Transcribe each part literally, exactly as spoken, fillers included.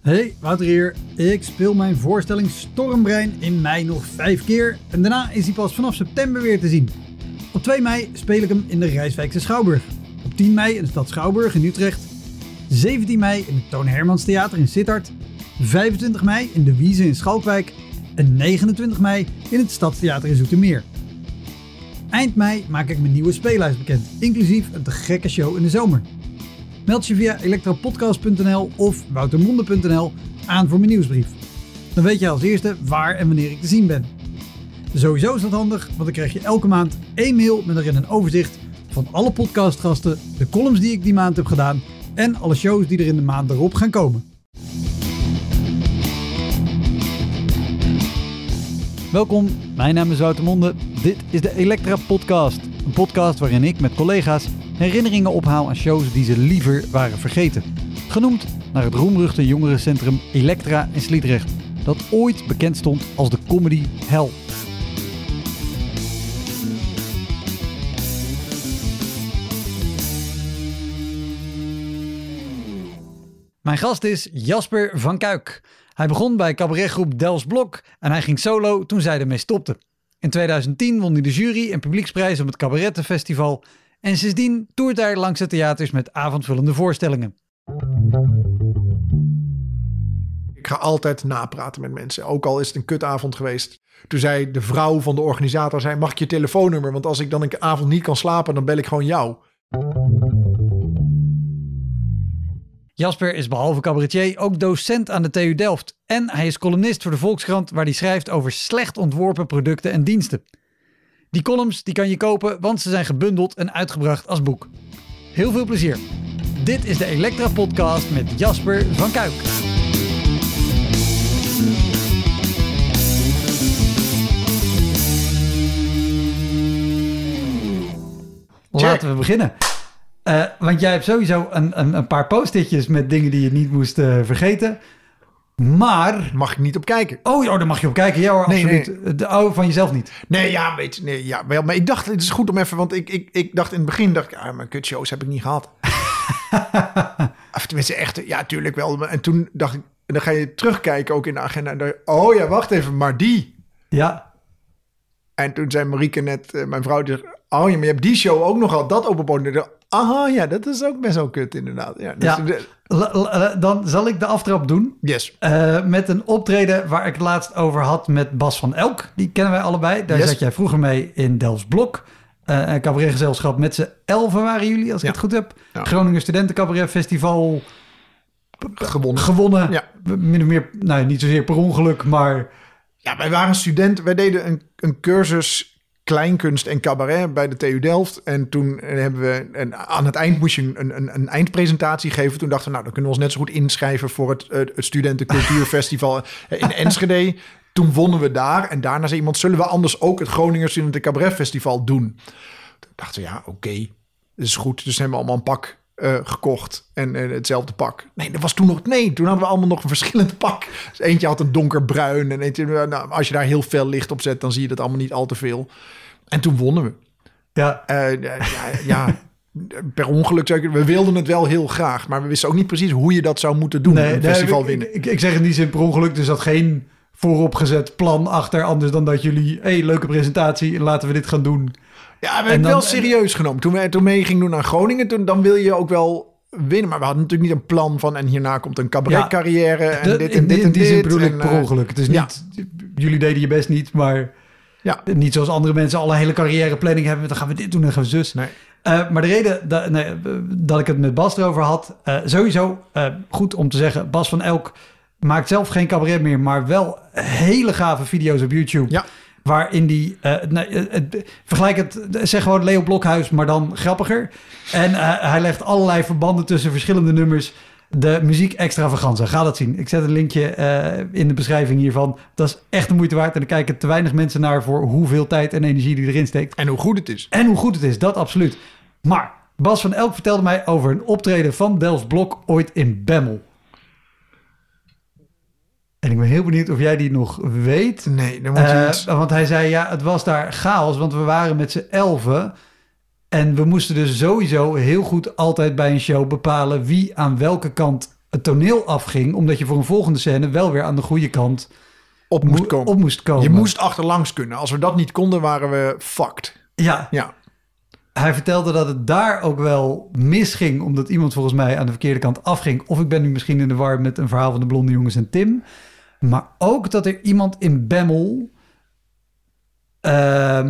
Hey, Wouter hier. Ik speel mijn voorstelling Stormbrein in mei nog vijf keer en daarna is hij pas vanaf september weer te zien. Op twee mei speel ik hem in de Rijswijkse Schouwburg. Op tien mei in de stad Schouwburg in Utrecht. zeventien mei in het Toon Hermans Theater in Sittard. vijfentwintig mei in de Wieze in Schalkwijk. En negenentwintig mei in het Stadstheater in Zoetermeer. Eind mei maak ik mijn nieuwe speellijst bekend, inclusief een te gekke show in de zomer. Meld je via elektropodcast punt n l of woutermonde punt n l aan voor mijn nieuwsbrief. Dan weet je als eerste waar en wanneer ik te zien ben. Sowieso is dat handig, want dan krijg je elke maand één mail met erin een overzicht van alle podcastgasten, de columns die ik die maand heb gedaan en alle shows die er in de maand erop gaan komen. Welkom, mijn naam is Wouter Monde. Dit is de Elektra Podcast. Een podcast waarin ik met collega's herinneringen ophaal aan shows die ze liever waren vergeten. Genoemd naar het roemruchte jongerencentrum Elektra in Sliedrecht, dat ooit bekend stond als de comedy hell. Mijn gast is Jasper van Kuik. Hij begon bij cabaretgroep Delfts Blok en hij ging solo toen zij ermee stopte. In tweeduizend tien won hij de jury en publieksprijs op het Cabarettenfestival en sindsdien toert hij langs de theaters met avondvullende voorstellingen. Ik ga altijd napraten met mensen, ook al is het een kutavond geweest. Toen zei de vrouw van de organisator, zei, mag ik je telefoonnummer? Want als ik dan een avond niet kan slapen, dan bel ik gewoon jou. Jasper is behalve cabaretier ook docent aan de T U Delft. En hij is columnist voor de Volkskrant waar hij schrijft over slecht ontworpen producten en diensten. Die columns die kan je kopen, want ze zijn gebundeld en uitgebracht als boek. Heel veel plezier. Dit is de Elektra Podcast met Jasper van Kuik. Laten we beginnen. Uh, want jij hebt sowieso een, een, een paar post-itjes met dingen die je niet moest uh, vergeten. Maar... Mag ik niet op kijken? Oh, oh daar mag je op kijken. Ja hoor, nee, absoluut. Nee. De oude van jezelf niet. Nee, ja, weet je. Nee, ja, wel, maar ik dacht, het is goed om even... Want ik, ik, ik dacht in het begin, dacht ik, ah, mijn kutshows heb ik niet gehad. Of tenminste, echt, ja, tuurlijk wel. En toen dacht ik, en dan ga je terugkijken ook in de agenda. En dan, oh ja, wacht even, maar die. Ja. En toen zei Marieke net, uh, mijn vrouw, die, oh ja, maar je hebt die show ook nog al, dat openboden. Aha, ja, dat is ook best wel kut inderdaad. Ja, dus ja. de, l- l- dan zal ik de aftrap doen. Yes. Uh, met een optreden waar ik het laatst over had met Bas van Elk. Die kennen wij allebei. Daar yes. zat jij vroeger mee in Delfts Blok. Uh, een cabaretgezelschap met z'n elfen waren jullie, als ik ja. het goed heb. Ja. Groningen Studentencabaret Festival. Gewonnen. Gewonnen. Ja. Min of meer, nou niet zozeer per ongeluk, maar... Ja, wij waren studenten. Wij deden een, een cursus kleinkunst en cabaret bij de T U Delft. En toen hebben we... En aan het eind moest je een, een, een eindpresentatie geven. Toen dachten we, nou, dan kunnen we ons net zo goed inschrijven voor het, het Studentencultuurfestival in Enschede. Toen wonnen we daar. En daarna zei iemand, zullen we anders ook het Groningen Studenten Cabaret Festival doen? Toen dachten we, ja, oké, okay, dat is goed. Dus hebben we allemaal een pak uh, gekocht. En uh, hetzelfde pak. Nee, dat was toen nog... Nee, toen hadden we allemaal nog een verschillend pak. Dus eentje had een donkerbruin. En eentje, nou, als je daar heel veel licht op zet, dan zie je dat allemaal niet al te veel. En toen wonnen we. Ja. Uh, ja, ja, per ongeluk zou ik... We wilden het wel heel graag. Maar we wisten ook niet precies hoe je dat zou moeten doen. Nee, een festival nee, winnen. Ik, ik, ik zeg in die zin per ongeluk. Dus dat geen vooropgezet plan achter. Anders dan dat jullie... Hé, hey, leuke presentatie. Laten we dit gaan doen. Ja, we hebben het wel serieus genomen. Toen we toen mee gingen doen naar Groningen, toen, dan wil je ook wel winnen. Maar we hadden natuurlijk niet een plan van... en hierna komt een cabaretcarrière ja, en dit en dit en dit. In die zin bedoel ik en, per ongeluk. Het is ja. niet... Jullie deden je best niet, maar... Ja. Niet zoals andere mensen alle hele carrièreplanning hebben. Dan gaan we dit doen en dan gaan we zus. Nee. Uh, maar de reden dat, nee, dat ik het met Bas erover had... Uh, sowieso uh, goed om te zeggen... Bas van Elk maakt zelf geen cabaret meer... maar wel hele gave video's op YouTube... Ja. Waarin die, uh, nee, uh, vergelijk het, zeg gewoon Leo Blokhuis, maar dan grappiger. En uh, hij legt allerlei verbanden tussen verschillende nummers. De muziek extravaganza, ga dat zien. Ik zet een linkje uh, in de beschrijving hiervan. Dat is echt de moeite waard. En er kijken te weinig mensen naar voor hoeveel tijd en energie die erin steekt. En hoe goed het is. En hoe goed het is, dat absoluut. Maar Bas van Elk vertelde mij over een optreden van Delfts Blok ooit in Bemmel. En ik ben heel benieuwd of jij die nog weet. Nee, dan moet je uh, iets... Want hij zei, ja, het was daar chaos, want we waren met z'n elfen. En we moesten dus sowieso heel goed altijd bij een show bepalen wie aan welke kant het toneel afging, omdat je voor een volgende scène wel weer aan de goede kant op moest komen. Op moest komen. Je moest achterlangs kunnen. Als we dat niet konden, waren we fucked. Ja. ja. Hij vertelde dat het daar ook wel misging, omdat iemand volgens mij aan de verkeerde kant afging. Of ik ben nu misschien in de war met een verhaal van de Blonde Jongens en Tim. Maar ook dat er iemand in Bemmel uh,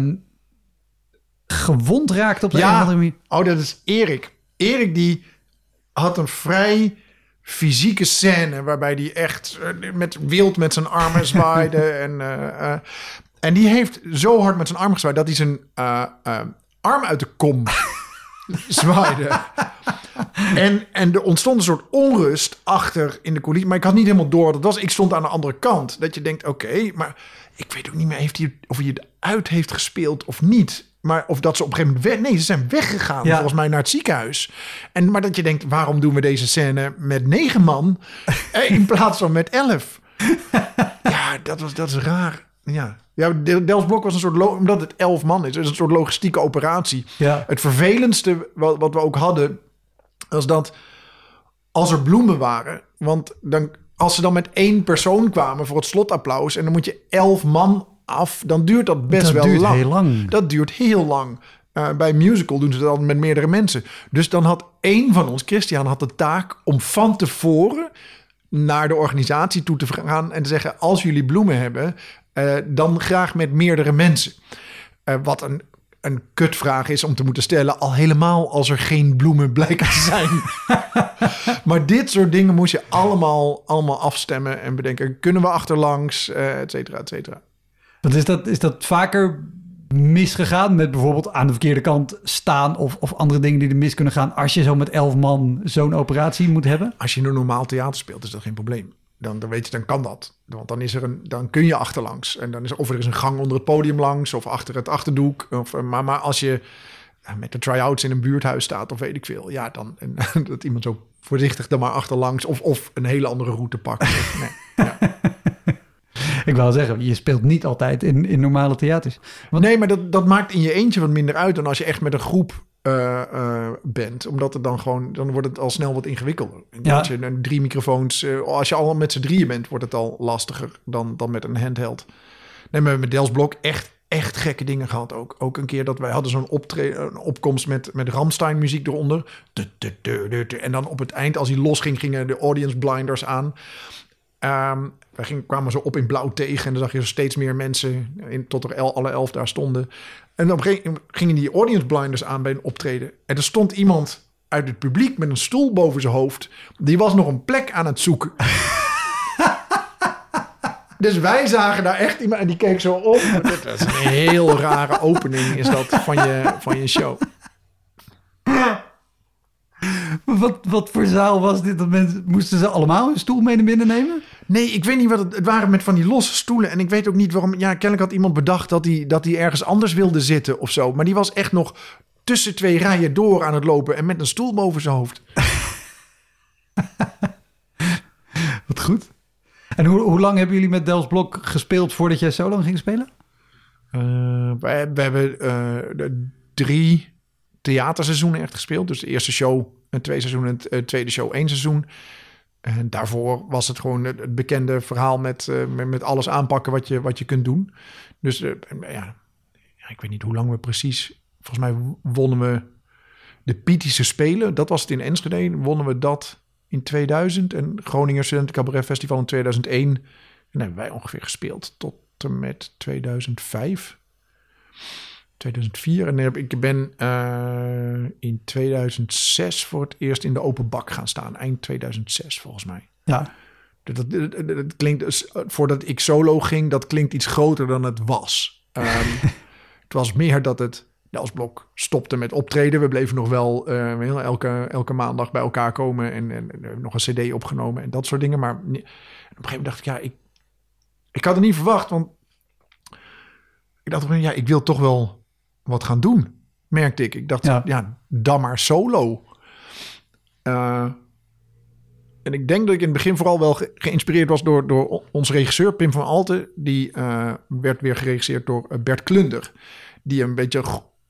gewond raakte op de ja. een of andere manier. Oh, dat is Erik. Erik die had een vrij fysieke scène waarbij die echt met wild met zijn armen zwaaide. en, uh, uh, en die heeft zo hard met zijn armen gezwaaid dat hij zijn uh, uh, arm uit de kom zwaaide. En, en er ontstond een soort onrust achter in de coulissen. Maar ik had niet helemaal door wat het was. Ik stond aan de andere kant. Dat je denkt, oké, okay, maar ik weet ook niet meer heeft hij, of hij het uit heeft gespeeld of niet. Maar of dat ze op een gegeven moment weg... Nee, ze zijn weggegaan ja. volgens mij naar het ziekenhuis. En, maar dat je denkt, waarom doen we deze scène met negen man in plaats van met elf? Ja, dat, was, dat is raar. Ja, ja Delfsblok was een soort... Lo- omdat het elf man is, is een soort logistieke operatie. Ja. Het vervelendste wat, wat we ook hadden, was dat als er bloemen waren... Want dan, als ze dan met één persoon kwamen voor het slotapplaus... en dan moet je elf man af, dan duurt dat best dat wel duurt lang. Heel lang. Dat duurt heel lang. Uh, bij musical doen ze dat met meerdere mensen. Dus dan had één van ons, Christian, had de taak om van tevoren naar de organisatie toe te gaan en te zeggen: als jullie bloemen hebben, uh, dan graag met meerdere mensen. Uh, wat een, een kutvraag is om te moeten stellen, al helemaal als er geen bloemen blijken te zijn. Maar dit soort dingen moest je allemaal, allemaal afstemmen en bedenken: kunnen we achterlangs, uh, et cetera, et cetera. Want is dat, is dat vaker misgegaan met bijvoorbeeld aan de verkeerde kant staan of, of andere dingen die er mis kunnen gaan als je zo met elf man zo'n operatie moet hebben? Als je een normaal theater speelt, is dat geen probleem. Dan, dan weet je, dan kan dat. Want dan is er een, dan kun je achterlangs. En dan is er, of er is een gang onder het podium langs of achter het achterdoek. Of, maar, maar als je met de try-outs in een buurthuis staat of weet ik veel, ja, dan en, dat iemand zo voorzichtig dan maar achterlangs of, of een hele andere route pakt. Nee, ja. Ik wou zeggen, je speelt niet altijd in, in normale theaters. Want... Nee, maar dat, dat maakt in je eentje wat minder uit dan als je echt met een groep uh, uh, bent. Omdat het dan gewoon, dan wordt het al snel wat ingewikkelder. Ja. Als je een drie microfoons, uh, als je al met z'n drieën bent, wordt het al lastiger dan, dan met een handheld. Nee, maar met Delfsblok echt, echt gekke dingen gehad ook. Ook een keer dat wij hadden zo'n optre- een opkomst met, met Rammstein muziek eronder. En dan op het eind, als hij losging, gingen de audience blinders aan. Um, wij gingen, kwamen zo op in blauw tegen en dan zag je steeds meer mensen in, tot er el, alle elf daar stonden. En dan gingen die audience blinders aan bij een optreden. En er stond iemand uit het publiek met een stoel boven zijn hoofd. Die was nog een plek aan het zoeken. Dus wij zagen daar echt iemand en die keek zo op. Dat is een heel rare opening is dat van je, van je show. Wat, wat voor zaal was dit? Dat mensen, moesten ze allemaal een stoel mee naar binnen nemen? Nee, ik weet niet wat het... Het waren met van die losse stoelen. En ik weet ook niet waarom... Ja, kennelijk had iemand bedacht dat hij dat hij ergens anders wilde zitten of zo. Maar die was echt nog tussen twee rijen door aan het lopen. En met een stoel boven zijn hoofd. Wat goed. En hoe, hoe lang hebben jullie met Delfsblok gespeeld voordat jij solo ging spelen? Uh, we, we hebben uh, drie theaterseizoenen echt gespeeld. Dus de eerste show een twee seizoenen, het tweede show één seizoen. En daarvoor was het gewoon het bekende verhaal met, uh, met, met alles aanpakken wat je, wat je kunt doen. Dus uh, ja, ik weet niet hoe lang we precies... Volgens mij wonnen we de Pietische Spelen. Dat was het in Enschede. Wonnen we dat in tweeduizend. En Groninger Studenten Cabaret Festival in tweeduizend één. En hebben wij ongeveer gespeeld tot en met tweeduizend vijf. tweeduizend vier. En ik ben uh, in tweeduizend zes voor het eerst in de open bak gaan staan. Eind tweeduizend zes volgens mij. Ja. Dat, dat, dat, dat klinkt, voordat ik solo ging, dat klinkt iets groter dan het was. Um, het was meer dat het Delfsblok stopte met optreden. We bleven nog wel uh, elke, elke maandag bij elkaar komen en, en, en nog een cd opgenomen en dat soort dingen. Maar op een gegeven moment dacht ik, ja, ik, ik had het niet verwacht, want ik dacht, ja, ik wil toch wel wat gaan doen, merkte ik. Ik dacht, ja, ja dan maar solo. Uh, en ik denk dat ik in het begin vooral wel ge- geïnspireerd was door, door onze regisseur Pim van Alten. Die uh, werd weer geregisseerd door Bert Klunder. Die een beetje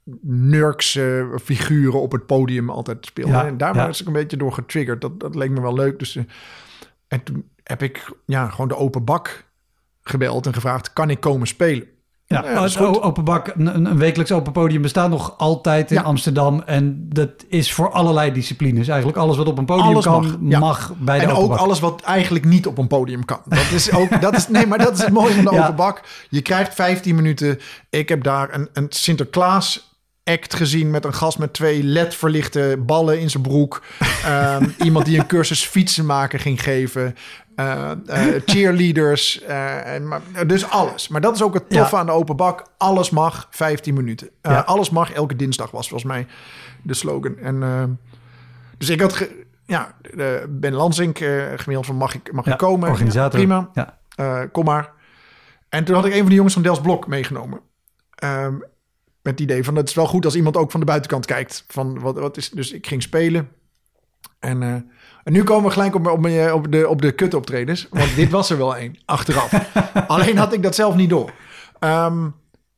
nurkse figuren op het podium altijd speelden. Ja, en daar ja. was ik een beetje door getriggerd. Dat, dat leek me wel leuk. Dus, uh, en toen heb ik ja, gewoon de open bak gebeld en gevraagd, kan ik komen spelen? Ja, Nou ja, dat is het goed. o- open bak, een, een wekelijks open podium bestaat nog altijd in Ja. Amsterdam. En dat is voor allerlei disciplines. Eigenlijk alles wat op een podium Alles kan, mag, mag, ja. bij de En open ook bak. alles wat eigenlijk niet op een podium kan. Dat is ook, dat is, nee, maar dat is het mooie van de Ja. open bak. Je krijgt vijftien minuten. Ik heb daar een, een Sinterklaas act gezien met een gast met twee L E D-verlichte ballen in zijn broek. Um, iemand die een cursus fietsen maken ging geven. Uh, uh, cheerleaders. Uh, en, maar, dus alles. Maar dat is ook het toffe Ja. aan de open bak. Alles mag vijftien minuten. Uh, Ja. Alles mag elke dinsdag was volgens mij de slogan. En uh, dus ik had... Ge- ja, uh, Ben Lansink uh, gemaild van mag ik, mag Ja, ik komen? organisator. Ja, prima. Ja. Uh, kom maar. En toen had ik een van de jongens van Dels Blok meegenomen. Um, met het idee van het is wel goed als iemand ook van de buitenkant kijkt. Van wat, wat is, dus ik ging spelen. En, uh, en nu komen we gelijk op, op, op de, op de kut-optredens. Want dit was er wel één, achteraf. Alleen had ik dat zelf niet door. Um,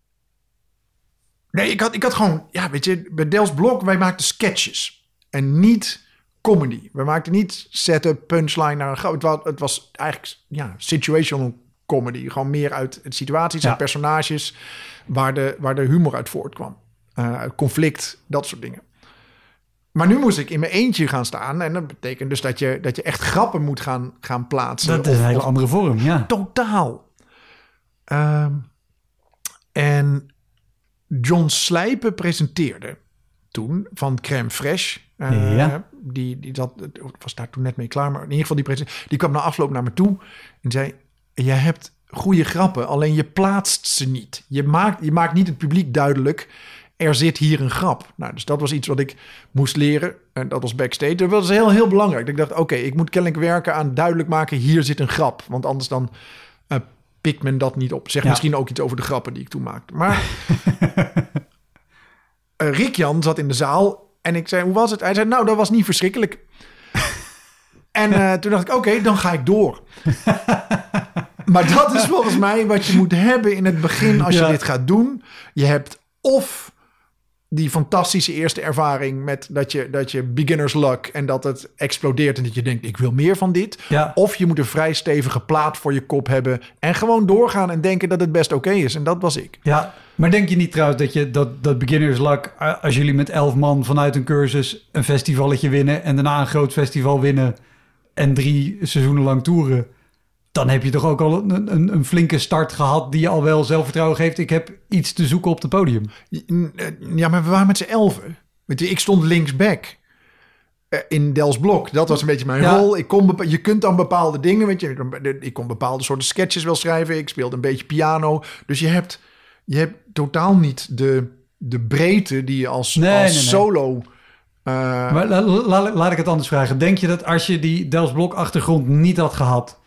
nee, ik had, ik had gewoon... Ja, weet je, bij Dels Blok, wij maakten sketches. En niet comedy. We maakten niet setup, punchline naar een... Het was, het was eigenlijk ja, situational comedy. Gewoon meer uit situaties Ja. en personages... Waar de, waar de humor uit voortkwam. Uh, conflict, dat soort dingen. Maar nu moest ik in mijn eentje gaan staan. En dat betekent dus dat je, dat je echt grappen moet gaan, gaan plaatsen. Dat is Of- een hele of- andere vorm, ja. Totaal. Um, en John Slijpen presenteerde toen van Crème Fresh. Uh, Ja. Die, die zat, was daar toen net mee klaar. Maar in ieder geval die presenteerde. Die kwam na afloop naar me toe en zei... Je hebt goede grappen, alleen je plaatst ze niet. Je maakt, je maakt niet het publiek duidelijk... Er zit hier een grap. Nou, dus dat was iets wat ik moest leren. En dat was backstage. Dat was heel, heel belangrijk. Ik dacht, oké, okay, ik moet kennelijk werken aan duidelijk maken... hier zit een grap. Want anders dan uh, pikt men dat niet op. Zeg Ja. misschien ook iets over de grappen die ik toen maakte. Maar uh, Rick-Jan zat in de zaal... en ik zei, hoe was het? Hij zei, nou, dat was niet verschrikkelijk. En uh, toen dacht ik, oké, okay, dan ga ik door. Maar dat is volgens mij wat je moet hebben in het begin... als je Ja. dit gaat doen. Je hebt of die fantastische eerste ervaring met dat je, dat je beginner's luck en dat het explodeert en dat je denkt, ik wil meer van dit. Ja. Of je moet een vrij stevige plaat voor je kop hebben en gewoon doorgaan en denken dat het best oké is. En dat was ik. Ja, maar denk je niet trouwens dat je dat, dat beginners luck, als jullie met elf man vanuit een cursus een festivalletje winnen en daarna een groot festival winnen en drie seizoenen lang toeren, dan heb je toch ook al een, een, een flinke start gehad die je al wel zelfvertrouwen geeft. Ik heb iets te zoeken op het podium. Ja, maar we waren met z'n elfen. Weet je, ik stond linksback uh, in Dels Blok. Dat was een beetje mijn Ja. rol. Ik kon bepa- je kunt dan bepaalde dingen, weet je, ik kon bepaalde soorten sketches wel schrijven. Ik speelde een beetje piano. Dus je hebt, je hebt totaal niet de, de breedte die je als, Nee, als nee, nee. solo... Uh, Maar la, la- laat ik het anders vragen. Denk je dat als je die Dels Blok achtergrond niet had gehad,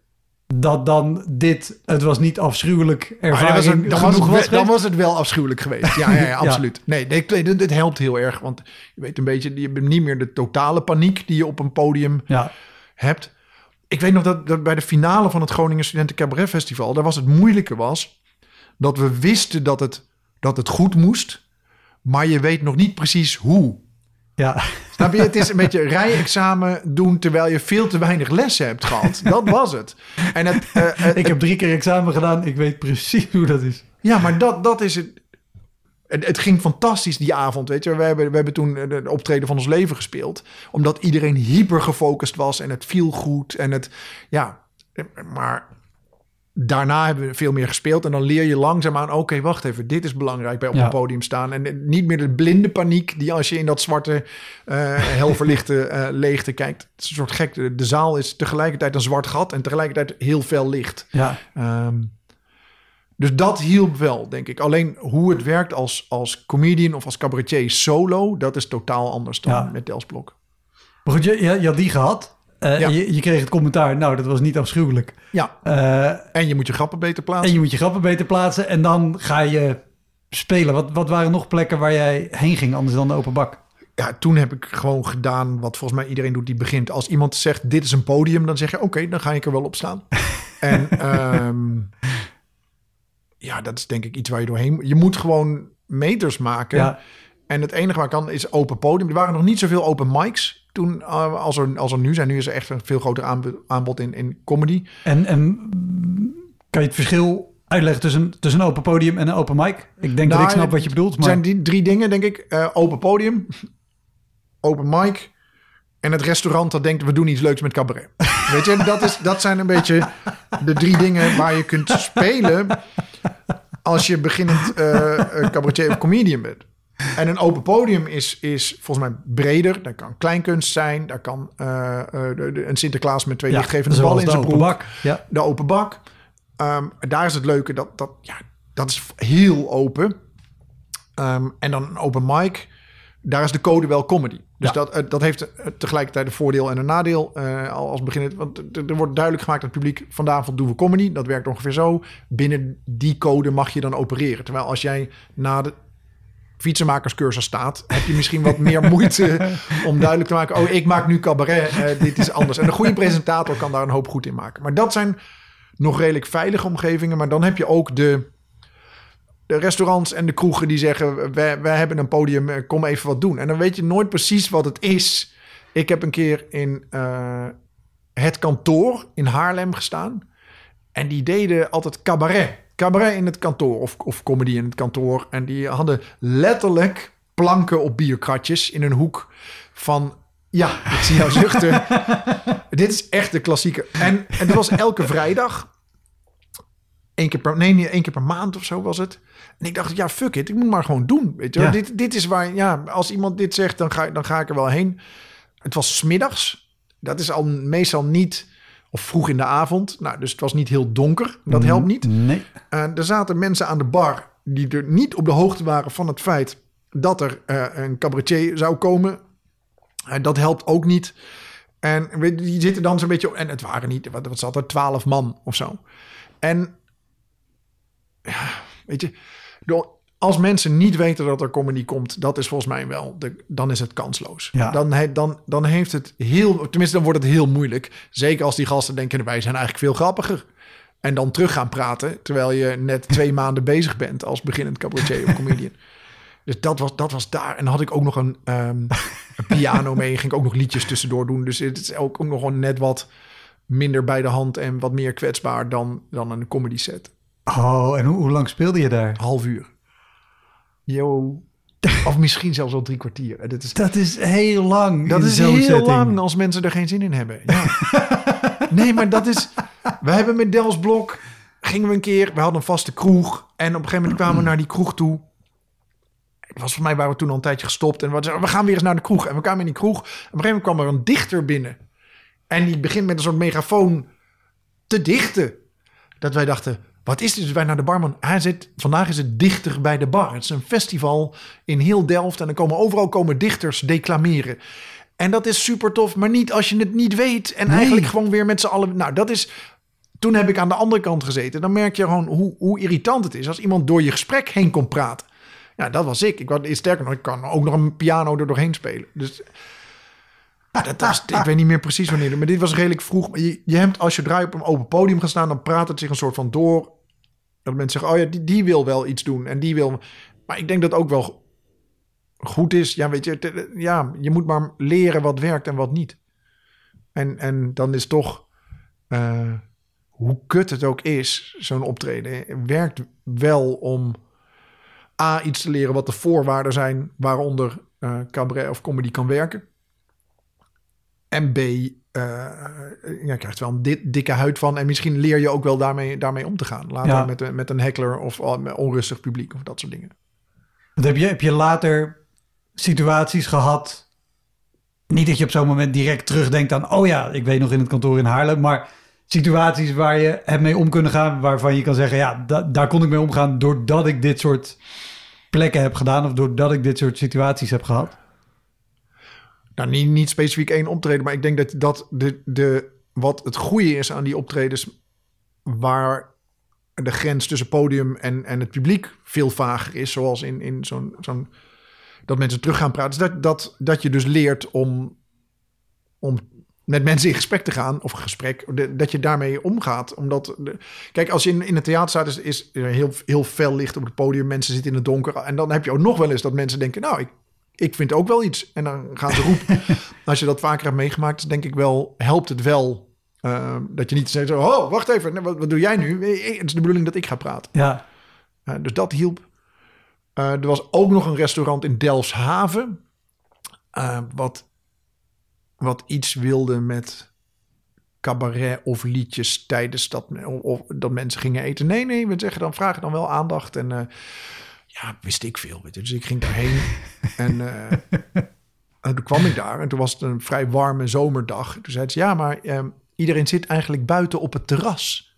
dat dan dit, het was niet afschuwelijk Maar dan, ervaring was het, dan, was genoeg het, was wel- dan geweest? was het wel afschuwelijk geweest. Ja, ja, ja, Ja. absoluut. Nee, dit, dit, dit helpt heel erg. Want je weet een beetje, je hebt niet meer de totale paniek die je op een podium Ja, hebt. Ik weet nog dat, dat bij de finale van het Groningen Studenten Cabaret Festival, daar was het moeilijke was dat we wisten dat het, dat het goed moest, maar je weet nog niet precies hoe. ja. Snap je? Het is een beetje rijexamen doen terwijl je veel te weinig lessen hebt gehad. Dat was het. En het, uh, het Ik heb drie keer examen gedaan. Ik weet precies hoe dat is. ja, maar dat, dat is het. Het, het ging fantastisch die avond, weet je. We hebben, we hebben toen de optreden van ons leven gespeeld. Omdat iedereen hyper gefocust was en het viel goed. En het, ja, maar daarna hebben we veel meer gespeeld. En dan leer je langzaamaan, oké, okay, wacht even. Dit is belangrijk bij op Ja. een podium staan. En niet meer de blinde paniek die als je in dat zwarte, uh, helverlichte uh, leegte kijkt. Het is een soort gek. De, de zaal is tegelijkertijd een zwart gat en tegelijkertijd heel fel licht. Ja, Um, dus dat hielp wel, denk ik. Alleen hoe het werkt als, als comedian of als cabaretier solo, dat is totaal anders dan Ja. met Dels Blok. maar goed, je, je, je had die gehad. Uh, Ja. je, je kreeg het commentaar, nou, dat was niet afschuwelijk. Ja, Uh, en je moet je grappen beter plaatsen. en je moet je grappen beter plaatsen en dan ga je spelen. Wat, wat waren nog plekken waar jij heen ging, anders dan de open bak? Ja, toen heb ik gewoon gedaan wat volgens mij iedereen doet die begint. Als iemand zegt, dit is een podium, dan zeg je, oké, okay, dan ga ik er wel op staan. en um, ja, dat is denk ik iets waar je doorheen moet. Je moet gewoon meters maken. Ja. En het enige waar kan is open podium. Er waren nog niet zoveel open mics toen uh, als, er, als er nu zijn. Nu is er echt een veel groter aanbod, aanbod in, in comedy. En, en kan je het verschil uitleggen tussen, tussen een open podium en een open mic? Ik denk nou, dat ik snap wat je bedoelt. Het maar... zijn die drie dingen, denk ik. Uh, open podium, open mic en het restaurant dat denkt, we doen iets leuks met cabaret. Weet je, dat, is, dat zijn een beetje de drie dingen waar je kunt spelen als je beginnend uh, cabaretier of comedian bent. En een open podium is, is volgens mij breder. Dat kan kleinkunst zijn. Daar kan uh, uh, de, de, een Sinterklaas met twee ja, lichtgevende ballen in zijn broek. Bak. Ja. De open bak. Um, daar is het leuke. Dat, dat, ja, dat is heel open. Um, en dan een open mic. Daar is de code wel comedy. Dus ja. dat, dat heeft tegelijkertijd een voordeel en een nadeel. Uh, als beginnend, want er wordt duidelijk gemaakt aan het publiek, vanavond doen we comedy. Dat werkt ongeveer zo. Binnen die code mag je dan opereren. Terwijl als jij na de fietsenmakerscursus staat, heb je misschien wat meer moeite om duidelijk te maken, oh, ik maak nu cabaret, uh, dit is anders. En een goede presentator kan daar een hoop goed in maken. Maar dat zijn nog redelijk veilige omgevingen. Maar dan heb je ook de, de restaurants en de kroegen die zeggen, wij, wij hebben een podium, kom even wat doen. En dan weet je nooit precies wat het is. Ik heb een keer in uh, het kantoor in Haarlem gestaan. En die deden altijd cabaret. Cabaret in het kantoor of, of comedy in het kantoor. En die hadden letterlijk planken op bierkratjes in een hoek van, ja, ik zie jou zuchten. Dit is echt de klassieke. En, en dat was elke vrijdag. Eén keer per, nee, niet één keer per maand of zo was het. En ik dacht, ja, fuck it, ik moet maar gewoon doen. Weet je? Ja. Dit, dit is waar, ja, als iemand dit zegt, dan ga, dan ga ik er wel heen. Het was 's middags. Dat is al meestal niet, of vroeg in de avond. Nou, dus het was niet heel donker. Dat helpt niet. Nee. Uh, er zaten mensen aan de bar die er niet op de hoogte waren van het feit dat er uh, een cabaretier zou komen. Uh, dat helpt ook niet. En die zitten dan zo'n beetje, en het waren niet, wat, wat zat er, twaalf man of zo. En ja, weet je, als mensen niet weten dat er comedy komt, dat is volgens mij wel, de, dan is het kansloos. Ja. Dan, he, dan, dan heeft het heel, tenminste dan wordt het heel moeilijk. Zeker als die gasten denken, wij zijn eigenlijk veel grappiger. En dan terug gaan praten, terwijl je net twee maanden bezig bent als beginnend cabaretier of comedian. Dus dat was, dat was daar. En dan had ik ook nog een, um, een piano mee. Ging ik ook nog liedjes tussendoor doen. Dus het is ook, ook nog gewoon net wat minder bij de hand en wat meer kwetsbaar dan, dan een comedy set. Oh, en hoe, hoe lang speelde je daar? Half uur. Yo. Of misschien zelfs al drie kwartier. Dat is, dat is heel lang. Dat is heel setting. lang als mensen er geen zin in hebben. Ja. Nee, maar dat is... We hebben met Dels Blok... Gingen we een keer... We hadden een vaste kroeg. En op een gegeven moment kwamen we naar die kroeg toe. Het was voor mij waren we toen al een tijdje gestopt. En we zeiden, we gaan weer eens naar de kroeg. En we kwamen in die kroeg. En op een gegeven moment kwam er een dichter binnen. En die begint met een soort megafoon te dichten. Dat wij dachten... Wat is dit? Dus wij naar de barman. Hij zit, vandaag is het dichter bij de bar. Het is een festival in heel Delft. En dan komen overal komen dichters declameren. En dat is super tof. Maar niet als je het niet weet. En nee. eigenlijk gewoon weer met z'n allen. Nou, dat is... Toen heb ik aan de andere kant gezeten. Dan merk je gewoon hoe, hoe irritant het is. Als iemand door je gesprek heen komt praten. Ja, dat was ik. Ik was, sterker nog, ik kan ook nog een piano er doorheen spelen. Dus... Ja, dat was, ik weet niet meer precies wanneer. Maar dit was redelijk vroeg. Je, je hebt, als je draai op een open podium gaat staan... dan praat het zich een soort van door... Dat mensen zeggen, oh ja, die, die wil wel iets doen. En die wil... Maar ik denk dat het ook wel goed is. Ja, weet je, te, ja, je moet maar leren wat werkt en wat niet. En, en dan is toch... Uh, hoe kut het ook is, zo'n optreden... werkt wel om... A, iets te leren wat de voorwaarden zijn... waaronder uh, cabaret of comedy kan werken. En B... Uh, je krijgt wel een di- dikke huid van. En misschien leer je ook wel daarmee, daarmee om te gaan. Later ja. met, met een heckler of onrustig publiek of dat soort dingen. Heb je, heb je later situaties gehad... Niet dat je op zo'n moment direct terugdenkt aan... oh ja, ik weet nog in het kantoor in Haarlem... maar situaties waar je hebt mee om kunnen gaan... waarvan je kan zeggen... ja, da- daar kon ik mee omgaan... doordat ik dit soort plekken heb gedaan... of doordat ik dit soort situaties heb gehad? Nou, niet, niet specifiek één optreden, maar ik denk dat, dat de, de, wat het goede is aan die optredens... waar de grens tussen podium en, en het publiek veel vager is... zoals in, in zo'n, zo'n... dat mensen terug gaan praten... is dat, dat, dat je dus leert om, om met mensen in gesprek te gaan, of gesprek, de, dat je daarmee omgaat. Omdat, de, kijk, als je in, in het theater staat, is, is er heel, heel fel licht op het podium. Mensen zitten in het donker. En dan heb je ook nog wel eens dat mensen denken, nou, ik, ik vind ook wel iets. En dan gaan ze roepen. Als je dat vaker hebt meegemaakt, denk ik wel, helpt het wel. Uh, dat je niet zegt, oh, wacht even, wat, wat doe jij nu? Het is de bedoeling dat ik ga praten. Ja. Uh, dus dat hielp. Uh, er was ook nog een restaurant in Delfshaven. Uh, wat... wat iets wilde met cabaret of liedjes tijdens dat, of, dat mensen gingen eten. Nee, nee, we zeggen dan, vragen dan wel aandacht. En uh, ja, wist ik veel. Weet je. Dus ik ging daarheen en uh, en toen kwam ik daar. En toen was het een vrij warme zomerdag. Toen zei ze, ja, maar uh, iedereen zit eigenlijk buiten op het terras.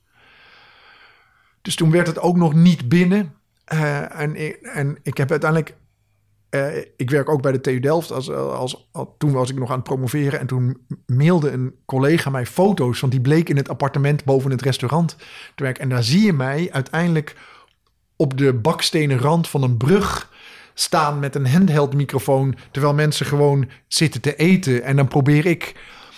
Dus toen werd het ook nog niet binnen. Uh, en, en ik heb uiteindelijk... Uh, ik werk ook bij de T U Delft. Als, als, als, toen was ik nog aan het promoveren. En toen mailde een collega mij foto's. Want die bleek in het appartement boven het restaurant te werken. En daar zie je mij uiteindelijk op de bakstenen rand van een brug staan met een handheld microfoon. Terwijl mensen gewoon zitten te eten. En dan probeer ik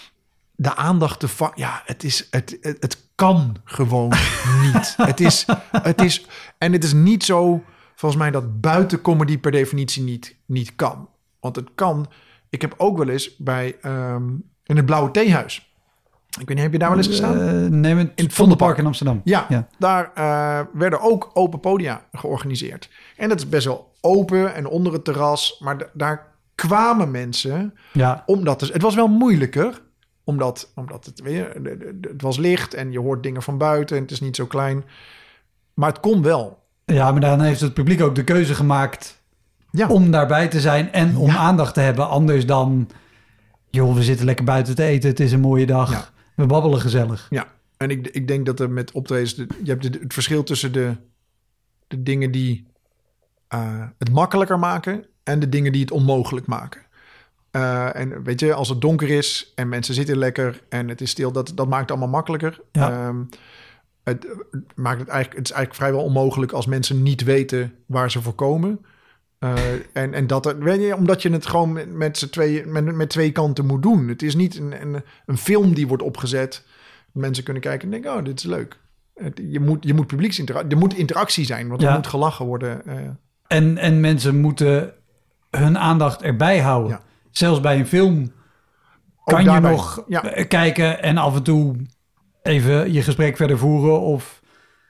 de aandacht te vangen. Ja, het is, het, het, het kan gewoon niet. Het is, het is, en het is niet zo... Volgens mij dat buitencomedy per definitie niet, niet kan. Want het kan... Ik heb ook wel eens bij... Um, in het Blauwe Theehuis. Ik weet niet, heb je daar wel eens gestaan? Uh, nee, in het Vondelpark in Amsterdam. Ja, ja. Daar uh, werden ook open podia georganiseerd. En dat is best wel open en onder het terras. Maar d- daar kwamen mensen... Ja. Omdat het, het was wel moeilijker. Omdat, omdat het weer... Het was licht en je hoort dingen van buiten. En het is niet zo klein. Maar het kon wel. Ja, maar dan heeft het publiek ook de keuze gemaakt ja. om daarbij te zijn en om ja. aandacht te hebben. Anders dan, joh, we zitten lekker buiten te eten. Het is een mooie dag. Ja. We babbelen gezellig. Ja, en ik, ik denk dat er met optredens... Je hebt het verschil tussen de, de dingen die uh, het makkelijker maken en de dingen die het onmogelijk maken. Uh, en weet je, als het donker is en mensen zitten lekker en het is stil, dat, dat maakt het allemaal makkelijker. Ja. Um, Het, het maakt het eigenlijk, het is eigenlijk vrijwel onmogelijk als mensen niet weten waar ze voor komen. Uh, en, en dat er, weet je, omdat je het gewoon met, met z'n tweeën, met, met twee kanten moet doen. Het is niet een, een, een film die wordt opgezet. Mensen kunnen kijken en denken, oh, dit is leuk. Het, je moet, je moet publieksinteractie, er moet interactie zijn, want er ja. moet gelachen worden. Uh. En, en mensen moeten hun aandacht erbij houden. Ja. Zelfs bij een film kan je daarbij, nog ja. kijken en af en toe even je gesprek verder voeren of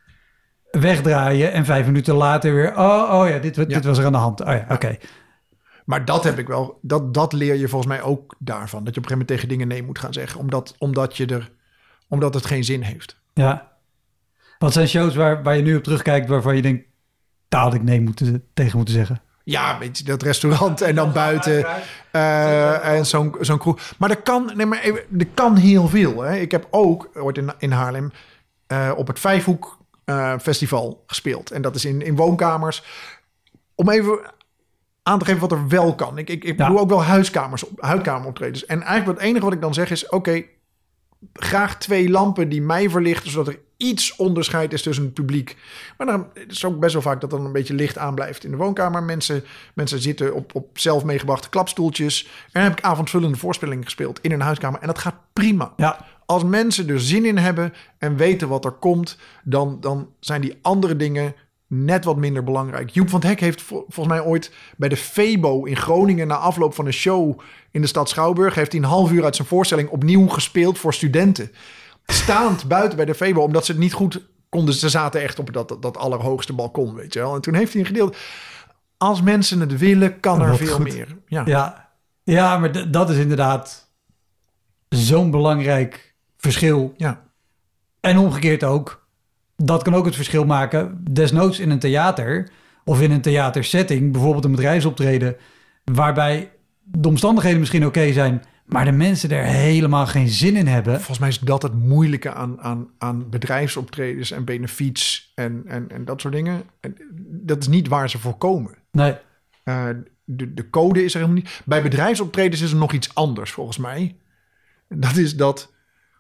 wegdraaien en vijf minuten later weer, oh, oh ja, dit, dit ja. was er aan de hand. Oh ja, oké. Okay. Maar dat heb ik wel, dat, dat leer je volgens mij ook daarvan. Dat je op een gegeven moment tegen dingen nee moet gaan zeggen, omdat, omdat, je er, omdat het geen zin heeft. Ja. Wat zijn shows waar, waar je nu op terugkijkt waarvan je denkt, daar had ik nee moeten, tegen moeten zeggen? Ja, weet je, dat restaurant en dan buiten uh, en zo'n, zo'n kroeg. Maar er kan, nee, maar er kan heel veel. Hè. Ik heb ook ooit in, in Haarlem uh, op het Vijfhoek uh, Festival gespeeld. En dat is in, in woonkamers. Om even aan te geven wat er wel kan. Ik, ik, ik ja. doe ook wel huiskamers, huidkameroptredens. En eigenlijk het enige wat ik dan zeg is, oké, okay, graag twee lampen die mij verlichten, zodat er iets onderscheid is tussen het publiek. Maar dan is het ook best wel vaak dat dan een beetje licht aanblijft in de woonkamer. Mensen, mensen zitten op, op zelf meegebrachte klapstoeltjes. En dan heb ik avondvullende voorstellingen gespeeld in een huiskamer. En dat gaat prima. Ja. Als mensen er zin in hebben en weten wat er komt, dan, dan zijn die andere dingen net wat minder belangrijk. Joep van het Hek heeft vol, volgens mij ooit bij de Febo in Groningen na afloop van een show in de stad Schouwburg heeft hij een half uur uit zijn voorstelling opnieuw gespeeld voor studenten. Staand buiten bij de Febo, omdat ze het niet goed konden. Ze zaten echt op dat, dat, dat allerhoogste balkon, weet je wel. En toen heeft hij een gedeelte. Als mensen het willen, kan er veel goed. meer. Ja, ja. ja maar d- dat is inderdaad zo'n belangrijk verschil. Ja. En omgekeerd ook. Dat kan ook het verschil maken. Desnoods in een theater of in een theatersetting, bijvoorbeeld een bedrijfsoptreden, waarbij de omstandigheden misschien oké okay zijn, maar de mensen er helemaal geen zin in hebben. Volgens mij is dat het moeilijke aan, aan, aan bedrijfsoptredens en benefiets en, en, en dat soort dingen. Dat is niet waar ze voor komen. Nee. Uh, de, de code is er helemaal niet. Bij bedrijfsoptredens is er nog iets anders volgens mij. Dat is dat,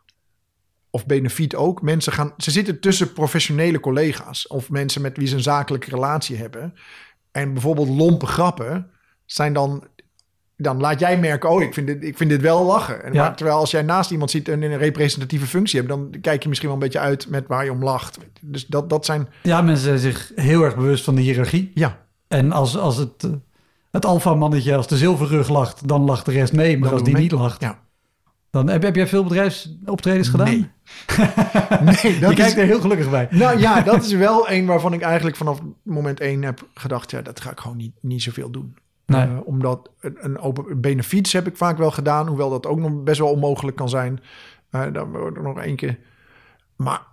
of benefiet ook, mensen gaan, ze zitten tussen professionele collega's of mensen met wie ze een zakelijke relatie hebben. En bijvoorbeeld lompe grappen zijn dan, dan laat jij merken, oh, ik vind dit, ik vind dit wel lachen. En Ja. maar, terwijl als jij naast iemand ziet en in een representatieve functie hebt, dan kijk je misschien wel een beetje uit met waar je om lacht. Dus dat, dat zijn... Ja, mensen zijn zich heel erg bewust van de hiërarchie. Ja. En als, als het, uh, het alfamannetje, als de zilverrug lacht, dan lacht de rest mee. Maar Dan als die doen we niet mee. lacht, Ja. dan heb, heb jij veel bedrijfsoptredens gedaan? Nee. nee, dat Je kijkt is... er heel gelukkig bij. Nou ja, dat is wel een waarvan ik eigenlijk vanaf moment één heb gedacht, ja, dat ga ik gewoon niet, niet zoveel doen. Nee. Uh, omdat een, een open benefiets heb ik vaak wel gedaan, hoewel dat ook nog best wel onmogelijk kan zijn. Uh, dan wordt er nog één keer. Maar,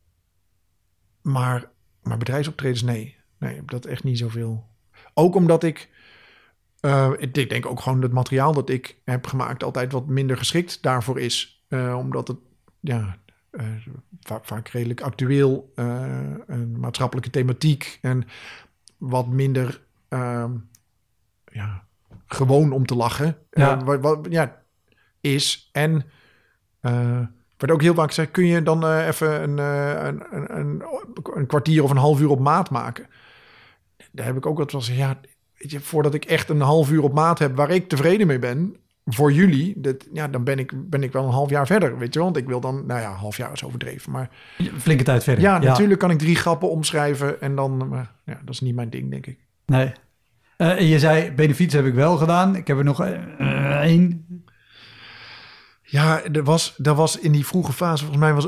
maar, maar bedrijfsoptredens, nee. Nee, ik heb dat echt niet zoveel. Ook omdat ik, uh, ik denk ook gewoon dat het materiaal dat ik heb gemaakt altijd wat minder geschikt daarvoor is. Uh, omdat het, ja, uh, vaak, vaak redelijk actueel, uh, een maatschappelijke thematiek en wat minder... Uh, ja, gewoon om te lachen. Ja. Uh, wat, wat, ja, is. En uh, werd ook heel vaak gezegd, kun je dan uh, even een, uh, een, een, een kwartier of een half uur op maat maken? Daar heb ik ook wat van gezegd, ja, weet je, voordat ik echt een half uur op maat heb waar ik tevreden mee ben, voor jullie, dat, ja, dan ben ik, ben ik wel een half jaar verder, weet je, want ik wil dan, nou ja, een half jaar is overdreven, maar Flinke tijd verder. ja, natuurlijk kan ik drie grappen omschrijven en dan, maar ja, dat is niet mijn ding, denk ik. Nee. Uh, en je zei, benefiets heb ik wel gedaan. Ik heb er nog uh, één. Ja, er was, er was in die vroege fase, volgens mij was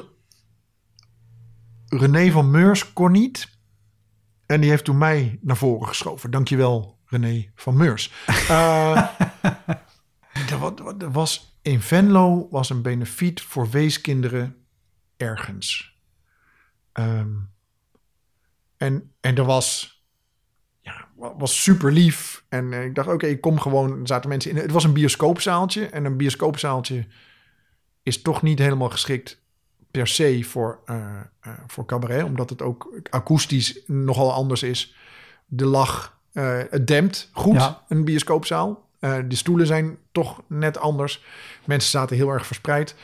René van Meurs kon niet. En die heeft toen mij naar voren geschoven. Dankjewel, René van Meurs. Uh, er, was, er was in Venlo was een benefiet voor weeskinderen ergens. Um, en, en er was... Ja, was super lief. En uh, ik dacht, oké, okay, ik kom gewoon. Er zaten mensen in. Het was een bioscoopzaaltje. En een bioscoopzaaltje is toch niet helemaal geschikt per se voor, uh, uh, voor cabaret. Omdat het ook akoestisch nogal anders is. De lach, uh, het dempt goed, ja. Een bioscoopzaal. Uh, de stoelen zijn toch net anders. Mensen zaten heel erg verspreid.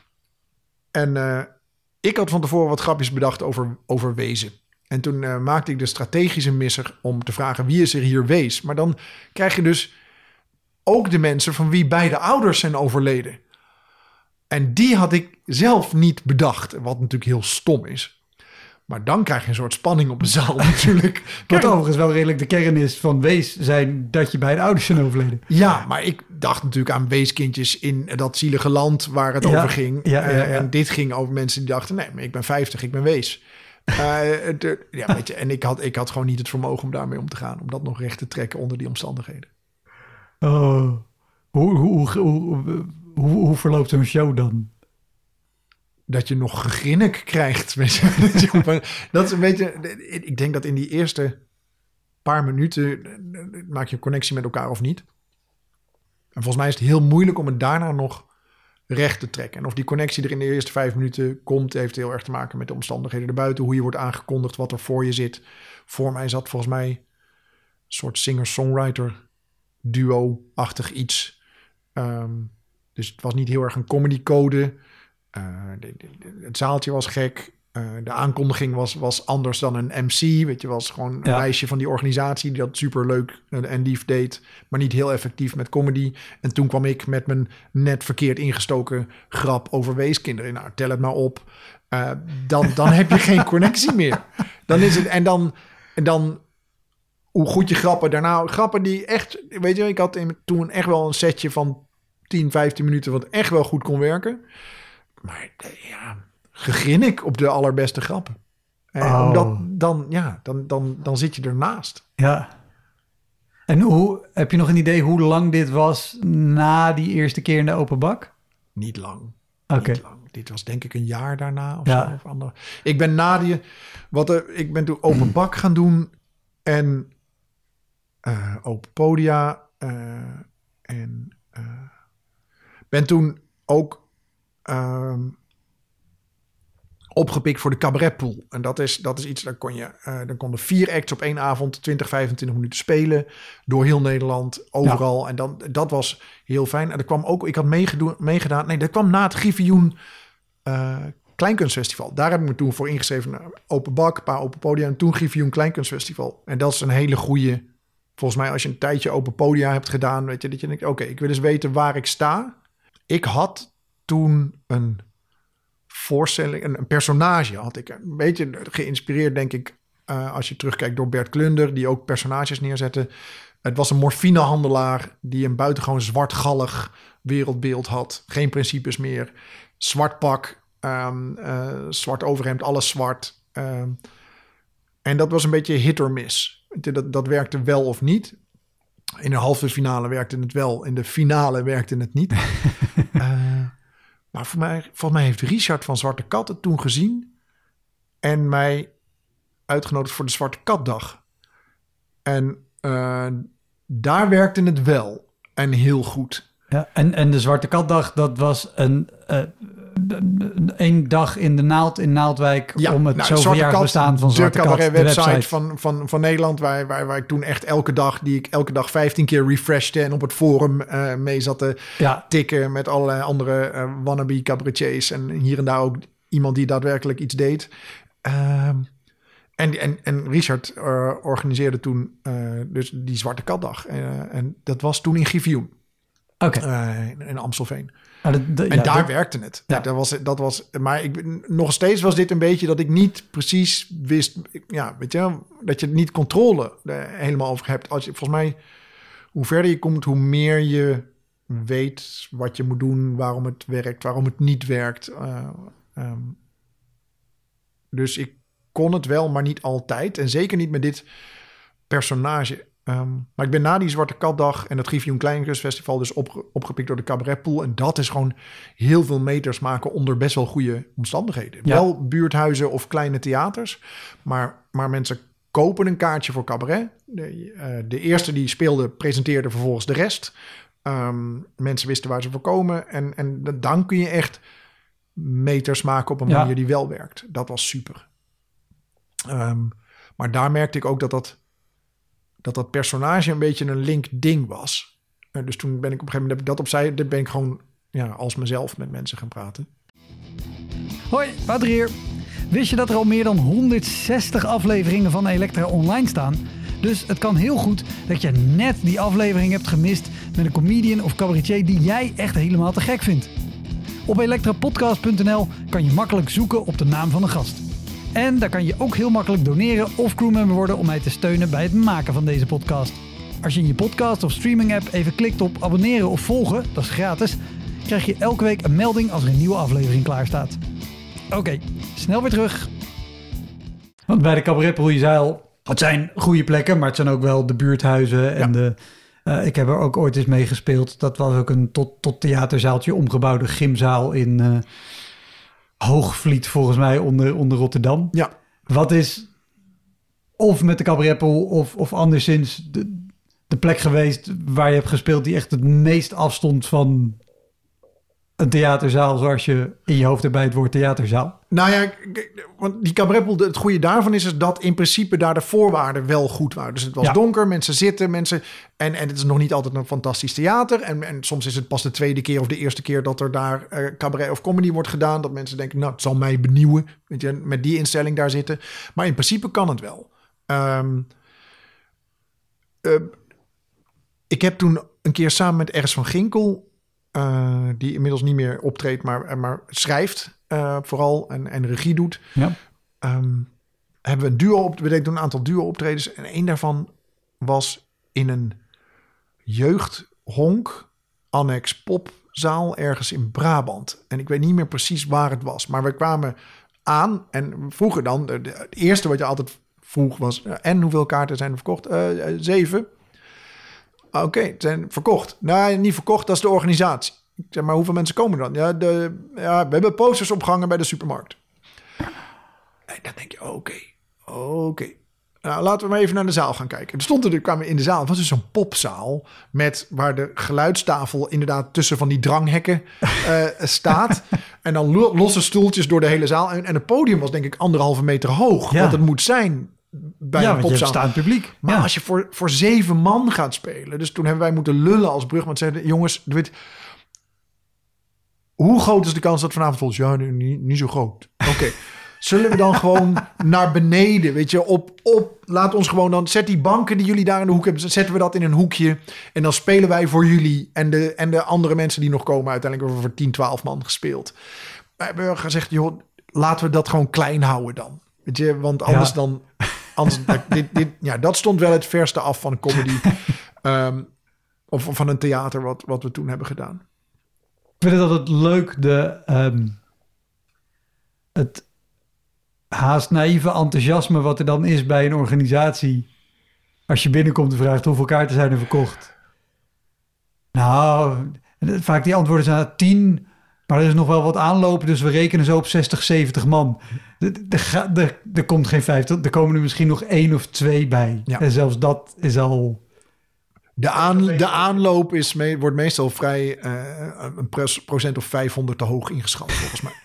En uh, ik had van tevoren wat grapjes bedacht over, over wezen. En toen uh, maakte ik de strategische misser om te vragen wie is er hier wees. Maar dan krijg je dus ook de mensen van wie beide ouders zijn overleden. En die had ik zelf niet bedacht. Wat natuurlijk heel stom is. Maar dan krijg je een soort spanning op de zaal natuurlijk. Wat overigens wel redelijk de kern is van wees zijn dat je beide ouders zijn overleden. Ja, maar ik dacht natuurlijk aan weeskindjes in dat zielige land waar het ja, over ging. Ja, ja, ja. Uh, en dit ging over mensen die dachten, nee, maar ik ben vijftig, ik ben wees. Uh, de, ja, weet je, en ik had, ik had gewoon niet het vermogen om daarmee om te gaan. Om dat nog recht te trekken onder die omstandigheden. Oh, hoe, hoe, hoe, hoe, hoe verloopt zo'n show dan? Dat je nog gegrinnik krijgt. Dat is een beetje... Ik denk dat in die eerste paar minuten maak je een connectie met elkaar of niet. En volgens mij is het heel moeilijk om het daarna nog recht te trekken. En of die connectie er in de eerste vijf minuten komt, heeft heel erg te maken met de omstandigheden erbuiten. Hoe je wordt aangekondigd, wat er voor je zit. Voor mij zat volgens mij een soort singer-songwriter duo-achtig iets. Um, dus het was niet heel erg een comedycode. Uh, de, de, de, het zaaltje was gek. Uh, de aankondiging was, was anders dan een M C. Weet je, was gewoon een ja. meisje van die organisatie die dat superleuk en lief deed, maar niet heel effectief met comedy. En toen kwam ik met mijn net verkeerd ingestoken grap over weeskinderen. Nou, tel het maar op. Uh, dan, dan heb je geen connectie meer. Dan is het, en dan, en dan hoe goed je grappen daarna... Grappen die echt... Weet je, ik had toen echt wel een setje van tien, vijftien minuten wat echt wel goed kon werken. Maar ja, gegrinnik op de allerbeste grappen. En oh. Omdat dan, ja, dan, dan, dan zit je ernaast. Ja. En hoe, heb je nog een idee hoe lang dit was na die eerste keer in de open bak? Niet lang. Oké. Okay. Niet lang. Dit was denk ik een jaar daarna of ja. zo. Of andere. Ik ben na die... Wat er, ik ben toen open bak gaan doen en uh, open podia uh, en uh, ben toen ook Um, opgepikt voor de cabaretpool. En dat is, dat is iets, daar kon je, uh, dan konden vier acts op één avond twintig, vijfentwintig minuten spelen. Door heel Nederland, overal. Ja. En dan, dat was heel fijn. En er kwam ook, ik had meegedoen, meegedaan. Nee, dat kwam na het Griffioen uh, Kleinkunstfestival. Daar heb ik me toen voor ingeschreven. Open bak, een paar open podia. En toen Griffioen Kleinkunstfestival. En dat is een hele goede volgens mij als je een tijdje open podia hebt gedaan, weet je, dat je denkt, oké, okay, ik wil eens weten waar ik sta. Ik had toen een voorstelling, een, een personage had ik. Een beetje geïnspireerd, denk ik, uh, als je terugkijkt door Bert Klunder, die ook personages neerzette. Het was een morfinehandelaar die een buitengewoon zwartgallig wereldbeeld had. Geen principes meer. Zwart pak, um, uh, zwart overhemd, alles zwart. Um, en dat was een beetje hit or miss. Dat, dat werkte wel of niet. In de halve finale werkte het wel. In de finale werkte het niet. uh, maar voor mij, volgens mij heeft Richard van Zwarte Kat het toen gezien. En mij uitgenodigd voor de Zwarte Katdag. En uh, daar werkte het wel. En heel goed. Ja, en, en de Zwarte Katdag, dat was een... Uh... Eén dag in de Naald in Naaldwijk ja, om het nou, zoveel jaar bestaan van Zwarte Kat. De website, website van, van, van Nederland, waar, waar, waar ik toen echt elke dag, die ik elke dag vijftien keer refreshte en op het forum uh, mee zat te ja. tikken met allerlei andere uh, wannabe cabaretiers en hier en daar ook iemand die daadwerkelijk iets deed. Uh, en, en, en Richard uh, organiseerde toen uh, dus die Zwarte Katdag. Uh, en dat was toen in Griffioen. Oké. Okay. Uh, in Amstelveen. Ah, de, de, en ja, daar dat, werkte het. Ja. Dat was, dat was, maar ik, nog steeds was dit een beetje dat ik niet precies wist. Ja, weet je, dat je niet controle er helemaal over hebt. Als je, volgens mij, hoe verder je komt, hoe meer je weet wat je moet doen, waarom het werkt, waarom het niet werkt. Uh, um, dus ik kon het wel, maar niet altijd. En zeker niet met dit personage. Um, maar ik ben na die Zwarte Katdag en het Griffioen Kleinkunstfestival dus op, opgepikt door de cabaretpool. En dat is gewoon heel veel meters maken onder best wel goede omstandigheden. Ja. Wel buurthuizen of kleine theaters, maar, maar mensen kopen een kaartje voor cabaret. De, uh, de eerste die speelde presenteerde vervolgens de rest. Um, mensen wisten waar ze voor komen. En, en dan kun je echt meters maken op een manier ja. die wel werkt. Dat was super. Um, maar daar merkte ik ook dat dat... dat dat personage een beetje een link ding was. Uh, dus toen ben ik op een gegeven moment heb ik dat opzij. Dan ben ik gewoon ja, als mezelf met mensen gaan praten. Hoi, Wouter hier. Wist je dat er al meer dan honderdzestig afleveringen van Elektra online staan? Dus het kan heel goed dat je net die aflevering hebt gemist met een comedian of cabaretier die jij echt helemaal te gek vindt. Op elektrapodcast punt n l kan je makkelijk zoeken op de naam van een gast. En daar kan je ook heel makkelijk doneren of crewmember worden om mij te steunen bij het maken van deze podcast. Als je in je podcast of streaming app even klikt op abonneren of volgen, dat is gratis, krijg je elke week een melding als er een nieuwe aflevering klaar staat. Oké, okay, snel weer terug. Want bij de cabaretpool, je zei al, het zijn goede plekken, maar het zijn ook wel de buurthuizen. En ja. de, uh, ik heb er ook ooit eens mee gespeeld. Dat was ook een tot, tot theaterzaaltje omgebouwde gymzaal in... Uh, Hoogvliet volgens mij onder, onder Rotterdam. Ja. Wat is of met de cabaretpool of, of anderszins de, de plek geweest waar je hebt gespeeld die echt het meest afstond van een theaterzaal zoals je in je hoofd hebt bij het woord theaterzaal? Nou ja, want die cabaretpool, het goede daarvan is, is dat in principe daar de voorwaarden wel goed waren. Dus het was ja. donker, mensen zitten, mensen... En, en het is nog niet altijd een fantastisch theater. En, en soms is het pas de tweede keer of de eerste keer dat er daar uh, cabaret of comedy wordt gedaan. Dat mensen denken, nou, het zal mij benieuwen. Weet je, met die instelling daar zitten. Maar in principe kan het wel. Um, uh, ik heb toen een keer samen met Ernst van Ginkel... Uh, die inmiddels niet meer optreedt, maar, maar schrijft uh, vooral en, en regie doet. Ja. Um, hebben we een duo op, we deden toen een aantal duo optredens en een daarvan was in een jeugdhonk annex popzaal ergens in Brabant. En ik weet niet meer precies waar het was, maar we kwamen aan en vroegen dan, de, de, het eerste wat je altijd vroeg was, uh, en hoeveel kaarten zijn er verkocht? Uh, uh, zeven. Oké, okay, het zijn verkocht. Nee, niet verkocht, dat is de organisatie. Ik zeg, maar hoeveel mensen komen dan? Ja, de, ja we hebben posters opgehangen bij de supermarkt. En dan denk je, oké, okay, oké. Okay. Nou, laten we maar even naar de zaal gaan kijken. Er stond er, kwamen we in de zaal. Het was dus zo'n popzaal met waar de geluidstafel inderdaad tussen van die dranghekken uh, staat. En dan lo- losse stoeltjes door de hele zaal. En, en het podium was denk ik anderhalve meter hoog. Ja. Wat het moet zijn bij ja, een popzaal. Je staat publiek. Maar ja. als je voor, voor zeven man gaat spelen. Dus toen hebben wij moeten lullen als brugman. Zeiden, jongens, weet, hoe groot is de kans dat vanavond volgens? Ja, niet, niet zo groot. Oké. Okay. zullen we dan gewoon naar beneden, weet je, op, op, laat ons gewoon dan, zet die banken die jullie daar in de hoek hebben, zetten we dat in een hoekje en dan spelen wij voor jullie en de, en de andere mensen die nog komen. Uiteindelijk hebben we voor tien, twaalf man gespeeld. We hebben gezegd, joh, laten we dat gewoon klein houden dan, weet je, want anders ja. dan, anders, dit, dit, ja, dat stond wel het verste af van een comedy, um, of van een theater wat, wat we toen hebben gedaan. Ik vind het altijd leuk, de, um, het haast naïeve enthousiasme wat er dan is bij een organisatie. Als je binnenkomt en vraagt hoeveel kaarten zijn er verkocht. Nou, vaak die antwoorden zijn tien, maar er is nog wel wat aanlopen, dus we rekenen zo op zestig, zeventig man. Er komt geen vijftig, er komen er misschien nog één of twee bij. Ja. En zelfs dat is al... De, aan, de aanloop is me, wordt meestal vrij uh, een procent of vijfhonderd te hoog ingeschat, volgens mij.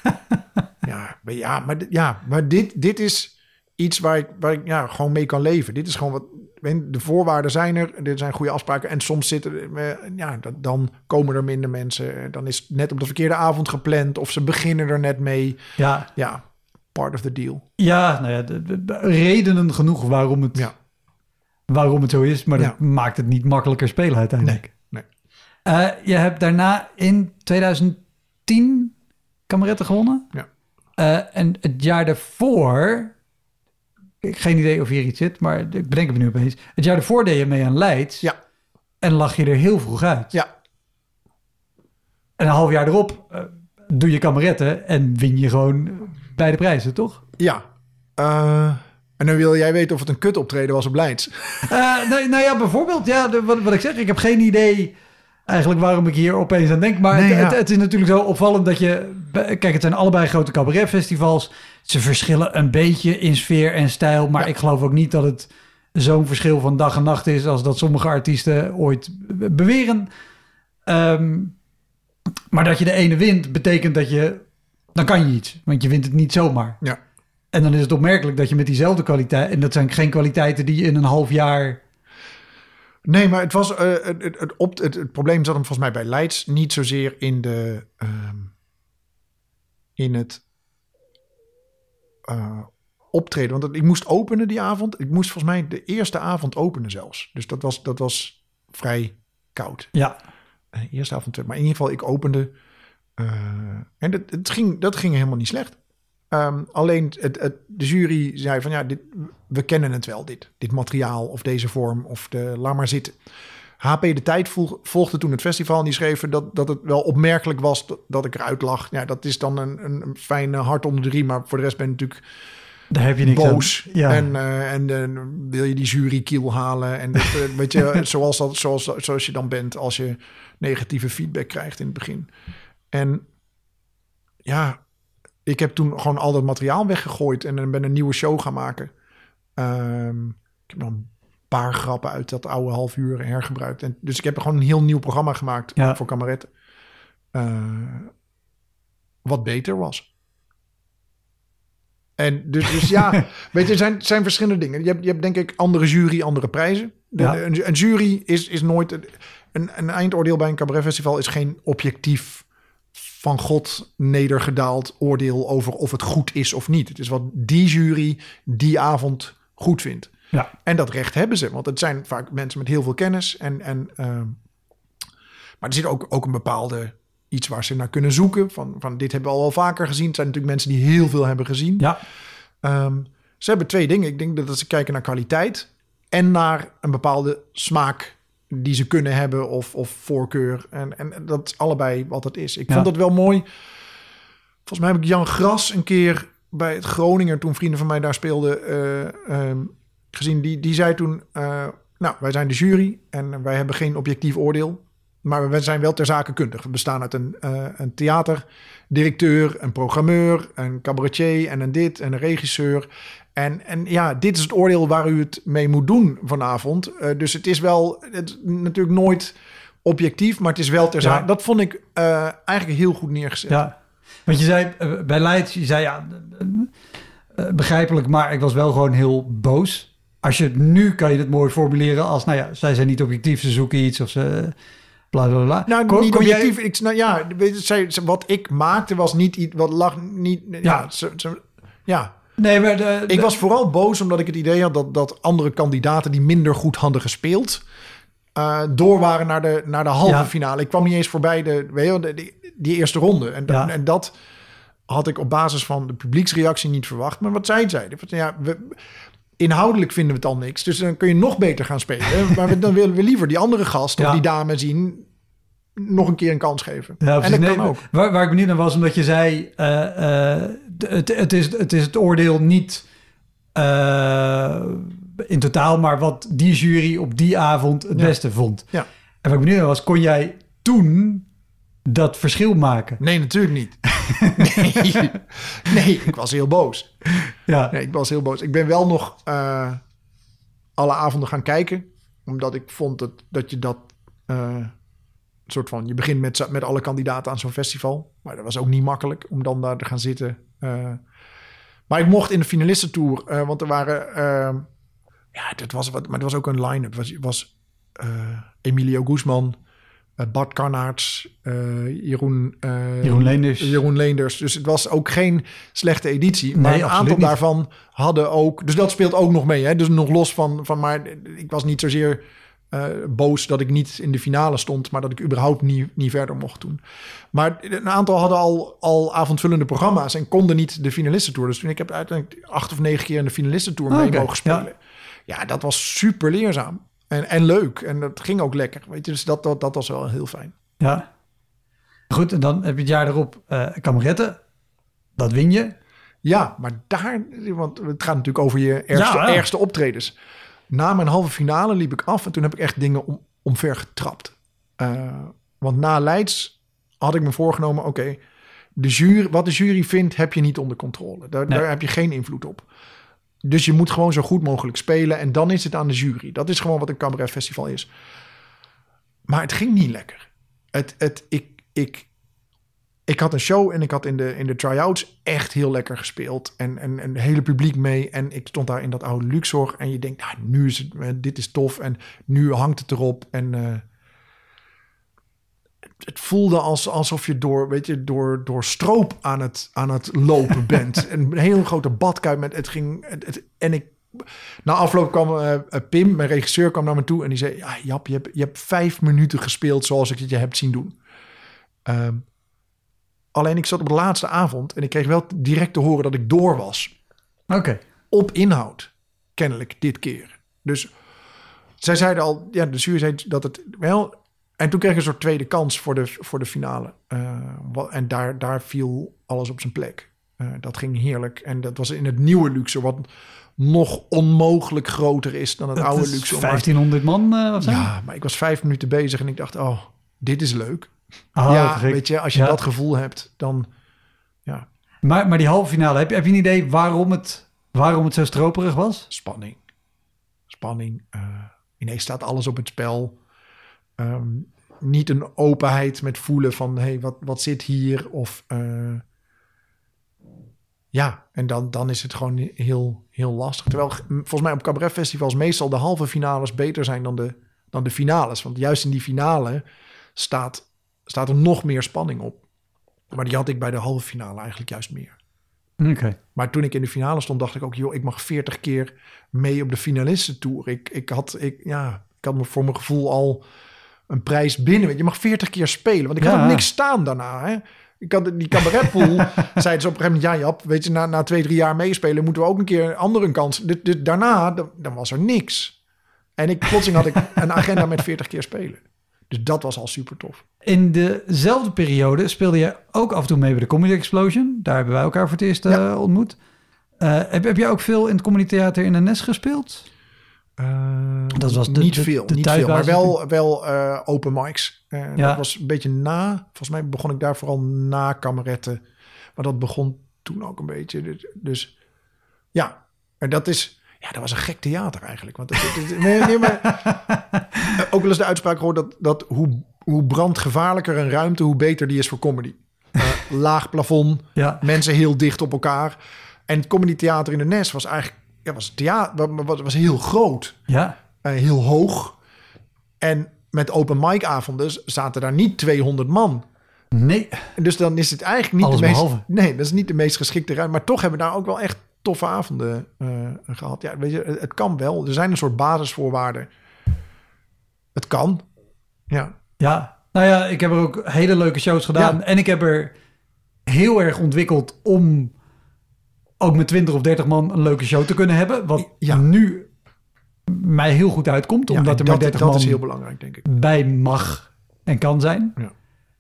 ja, maar, ja, maar, ja, maar dit, dit is iets waar ik, waar ik ja, gewoon mee kan leven. Dit is gewoon wat... De voorwaarden zijn er, er zijn goede afspraken. En soms zitten ja, dan komen er minder mensen. Dan is het net op de verkeerde avond gepland. Of ze beginnen er net mee. Ja, ja part of the deal. Ja, nou ja, de, de, de redenen genoeg waarom het... Ja. Waarom het zo is, maar dat ja. maakt het niet makkelijker spelen uiteindelijk. Nee, nee. Uh, je hebt daarna in twintig tien Kameretten gewonnen. Ja. Uh, en het jaar daarvoor... Ik heb geen idee of hier iets zit, maar ik bedenk het me nu opeens. Het jaar daarvoor deed je mee aan Leids. Ja. En lag je er heel vroeg uit. Ja. En een half jaar erop uh, doe je Kameretten en win je gewoon beide prijzen, toch? Ja. Uh... En dan wil jij weten of het een kut optreden was op Leids. Uh, nou, nou ja, bijvoorbeeld, ja, de, wat, wat ik zeg, ik heb geen idee eigenlijk waarom ik hier opeens aan denk. Maar nee, het, ja. het, het is natuurlijk zo opvallend dat je... Kijk, het zijn allebei grote cabaretfestivals. Ze verschillen een beetje in sfeer en stijl. Maar ja. ik geloof ook niet dat het zo'n verschil van dag en nacht is... als dat sommige artiesten ooit beweren. Um, maar dat je de ene wint, betekent dat je... Dan kan je iets, want je wint het niet zomaar. Ja. En dan is het opmerkelijk dat je met diezelfde kwaliteit... en dat zijn geen kwaliteiten die je in een half jaar... Nee, maar het was uh, het, het, het, op, het, het probleem zat hem volgens mij bij Leids niet zozeer in de... Um, in het uh, optreden. Want het, ik moest openen die avond. Ik moest volgens mij de eerste avond openen zelfs. Dus dat was, dat was vrij koud. Ja. Uh, eerste avond, maar in ieder geval ik opende... Uh, en dat, het ging, dat ging helemaal niet slecht. Um, alleen het, het, de jury zei van ja, dit, we kennen het wel, dit, dit materiaal of deze vorm of de laat maar zitten. H P De Tijd volg, volgde toen het festival en die schreven dat, dat het wel opmerkelijk was dat, dat ik eruit lag. Ja, dat is dan een, een, een fijn hart onder de riem, maar voor de rest ben je natuurlijk daar heb je niks boos. Ja. En, uh, en uh, wil je die jury kiel halen en dat, uh, weet je, zoals, dat, zoals, zoals je dan bent als je negatieve feedback krijgt in het begin. En ja... Ik heb toen gewoon al dat materiaal weggegooid en ben een nieuwe show gaan maken. Um, ik heb nog een paar grappen uit dat oude half uur hergebruikt. En dus ik heb gewoon een heel nieuw programma gemaakt ja. voor Kameretten. Uh, wat beter was. En dus, dus ja, weet je, er zijn, zijn verschillende dingen. Je hebt, je hebt denk ik andere jury, andere prijzen. De, ja. een, een jury is, is nooit... Een, een eindoordeel bij een cabaretfestival is geen objectief... van God nedergedaald oordeel over of het goed is of niet. Het is wat die jury die avond goed vindt. Ja. En dat recht hebben ze, want het zijn vaak mensen met heel veel kennis. En, en, uh, maar er zit ook, ook een bepaalde iets waar ze naar kunnen zoeken. Van, van dit hebben we al wel vaker gezien. Het zijn natuurlijk mensen die heel veel hebben gezien. Ja. Um, ze hebben twee dingen. Ik denk dat ze kijken naar kwaliteit en naar een bepaalde smaak die ze kunnen hebben of, of voorkeur. En, en dat is allebei wat het is. Ik ja. vond dat wel mooi. Volgens mij heb ik Jan Gras een keer bij het Groninger, toen vrienden van mij daar speelden, uh, um, gezien. Die, die zei toen, uh, nou, wij zijn de jury en wij hebben geen objectief oordeel. Maar we zijn wel ter zake kundig. We bestaan uit een, uh, een theaterdirecteur, een programmeur, een cabaretier en een dit en een regisseur. En, en ja, dit is het oordeel waar u het mee moet doen vanavond. Uh, dus het is wel het, natuurlijk nooit objectief, maar het is wel ter zake. Ja. Dat vond ik uh, eigenlijk heel goed neergezet. Ja, want je zei uh, bij Leids, je zei ja, uh, begrijpelijk, maar ik was wel gewoon heel boos. Als je het nu kan je het mooi formuleren als, nou ja, zij zijn niet objectief, ze zoeken iets of ze... Bla, bla, bla. Nou, kon, niet kon objectief. Jij... Ik, nou ja, zij, wat ik maakte was niet iets wat lag niet. Ja, ja, ze, ze, Ja. Nee, maar de, de... Ik was vooral boos omdat ik het idee had dat, dat andere kandidaten die minder goed hadden gespeeld, uh, door waren naar de, naar de halve ja. finale. Ik kwam niet eens voorbij de, weet je, de, die, die eerste ronde. En, ja. en dat had ik op basis van de publieksreactie niet verwacht. Maar wat zij zeiden, ja, we, inhoudelijk vinden we het al niks. Dus dan kun je nog beter gaan spelen. Maar dan willen we liever die andere gast ja. of die dame zien nog een keer een kans geven. Ja, en dat nee, kan ook. Waar, waar ik benieuwd naar was, omdat je zei, uh, uh, het, het, is, het is het oordeel niet uh, in totaal, maar wat die jury op die avond het ja. beste vond. Ja. En wat ik benieuwd naar was, kon jij toen dat verschil maken? Nee, natuurlijk niet. nee. nee, ik was heel boos. Ja. Nee, ik was heel boos. Ik ben wel nog uh, alle avonden gaan kijken, omdat ik vond dat, dat je dat uh, soort van, je begint met, met alle kandidaten aan zo'n festival, maar dat was ook niet makkelijk om dan daar te gaan zitten. Uh, maar ik mocht in de finalistentour, uh, want er waren, uh, ja, dat was wat, maar er was ook een line-up. Het was, was uh, Emilio Guzman, uh, Bart Karnaerts, uh, Jeroen, uh, Jeroen Leenders. Jeroen Leenders. Dus het was ook geen slechte editie. Maar nee, een aantal niet. daarvan hadden ook, dus dat speelt ook nog mee. Hè? Dus nog los van, van, maar ik was niet zozeer Uh, boos dat ik niet in de finale stond, maar dat ik überhaupt niet, niet verder mocht doen. Maar een aantal hadden al, al avondvullende programma's en konden niet de finalistentour. Dus toen ik heb uiteindelijk acht of negen keer in de finalistentour oh, mee okay. mogen spelen. Ja. ja, dat was super leerzaam en, en leuk. En dat ging ook lekker. Weet je, dus dat, dat, dat was wel heel fijn. Ja. Goed, en dan heb je het jaar erop uh, kameretten. Dat win je. Ja, maar daar, want het gaat natuurlijk over je ergste, ja, ja. ergste optredens. Na mijn halve finale liep ik af en toen heb ik echt dingen om, omver getrapt. Uh, want na Leids had ik me voorgenomen, oké, okay, de jury, wat de jury vindt, heb je niet onder controle. Daar, nee. daar heb je geen invloed op. Dus je moet gewoon zo goed mogelijk spelen en dan is het aan de jury. Dat is gewoon wat een cabaretfestival is. Maar het ging niet lekker. Het, het, ik, ik, ik had een show en ik had in de, in de try-outs echt heel lekker gespeeld. En, en, en het hele publiek mee. En ik stond daar in dat oude Luxor. En je denkt, nou, nu is het, dit is tof. En nu hangt het erop. En uh, het, het voelde als, alsof je door, weet je, door, door stroop aan het, aan het lopen bent. Een hele grote badkuip met het ging. Het, het, en ik, na afloop kwam uh, Pim, mijn regisseur, kwam naar me toe. En die zei, ja, Jap, je hebt, je hebt vijf minuten gespeeld zoals ik het je heb zien doen. Um, Alleen ik zat op de laatste avond en ik kreeg wel direct te horen dat ik door was. Oké. Okay. Op inhoud, kennelijk dit keer. Dus zij zeiden al, ja, de jury zei dat het wel. En toen kreeg ik een soort tweede kans voor de, voor de finale. Uh, en daar, daar viel alles op zijn plek. Uh, dat ging heerlijk. En dat was in het nieuwe Luxor, wat nog onmogelijk groter is dan het dat oude Luxor. vijftienhonderd man uh, of zo? Ja, maar ik was vijf minuten bezig en ik dacht, oh, dit is leuk. Oh, ja, weet je, als je ja. dat gevoel hebt, dan ja. Maar, maar die halve finale, heb je, heb je een idee waarom het, waarom het zo stroperig was? Spanning. Spanning. Uh, ineens staat alles op het spel. Um, niet een openheid met voelen van, hé, hey, wat, wat zit hier? Of uh, ja, en dan, dan is het gewoon heel, heel lastig. Terwijl volgens mij op cabaretfestivals meestal de halve finales beter zijn dan de, dan de finales. Want juist in die finale staat... staat er nog meer spanning op. Maar die had ik bij de halve finale eigenlijk juist meer. Okay. Maar toen ik in de finale stond, dacht ik ook, joh, ik mag veertig keer mee op de finalistentour. Ik, ik, had, ik, ja, ik had me voor mijn gevoel al een prijs binnen. Je mag veertig keer spelen, want ik had ja. ook niks staan daarna. Hè? Ik had die cabaretpool, zeiden ze op een gegeven moment, ja Jap, weet je, na, na twee, drie jaar meespelen, moeten we ook een keer een andere kans. Dus, dus daarna, dan, dan was er niks. En ik, plotseling had ik een agenda met veertig keer spelen. Dus dat was al super tof. In dezelfde periode speelde je ook af en toe mee bij de Comedy Explosion. Daar hebben wij elkaar voor het eerst uh, ja. ontmoet. Uh, heb, heb jij ook veel in het Comedy Theater in de Nes gespeeld? Uh, dat was de, niet de, veel, de niet veel, maar wel, wel uh, open mics. Uh, ja. Dat was een beetje na. Volgens mij begon ik daar vooral na kameretten. Maar dat begon toen ook een beetje. Dus, dus ja, en dat is... Ja, dat was een gek theater eigenlijk. Want het, het, het, nee, nee, maar, ook wel eens de uitspraak gehoord dat, dat hoe, hoe brandgevaarlijker een ruimte, hoe beter die is voor comedy. Uh, laag plafond, ja. mensen heel dicht op elkaar. En het Comedy Theater in de Nes was eigenlijk ja, was, theater, was, was heel groot. Ja. Uh, heel hoog. En met open mic avonden zaten daar niet tweehonderd man. Nee. Dus dan is het eigenlijk niet Alles de meest... behalve. Nee, dat is niet de meest geschikte ruimte. Maar toch hebben we daar ook wel echt toffe avonden uh, gehad. Ja, weet je, het, het kan wel. Er zijn een soort basisvoorwaarden. Het kan. Ja. Ja, nou ja, ik heb er ook hele leuke shows gedaan. Ja. En ik heb er heel erg ontwikkeld om ook met twintig of dertig man een leuke show te kunnen hebben. Wat ja. nu mij heel goed uitkomt. Ja, omdat er maar dertig man dat is heel belangrijk, denk ik. bij mag en kan zijn. Ja.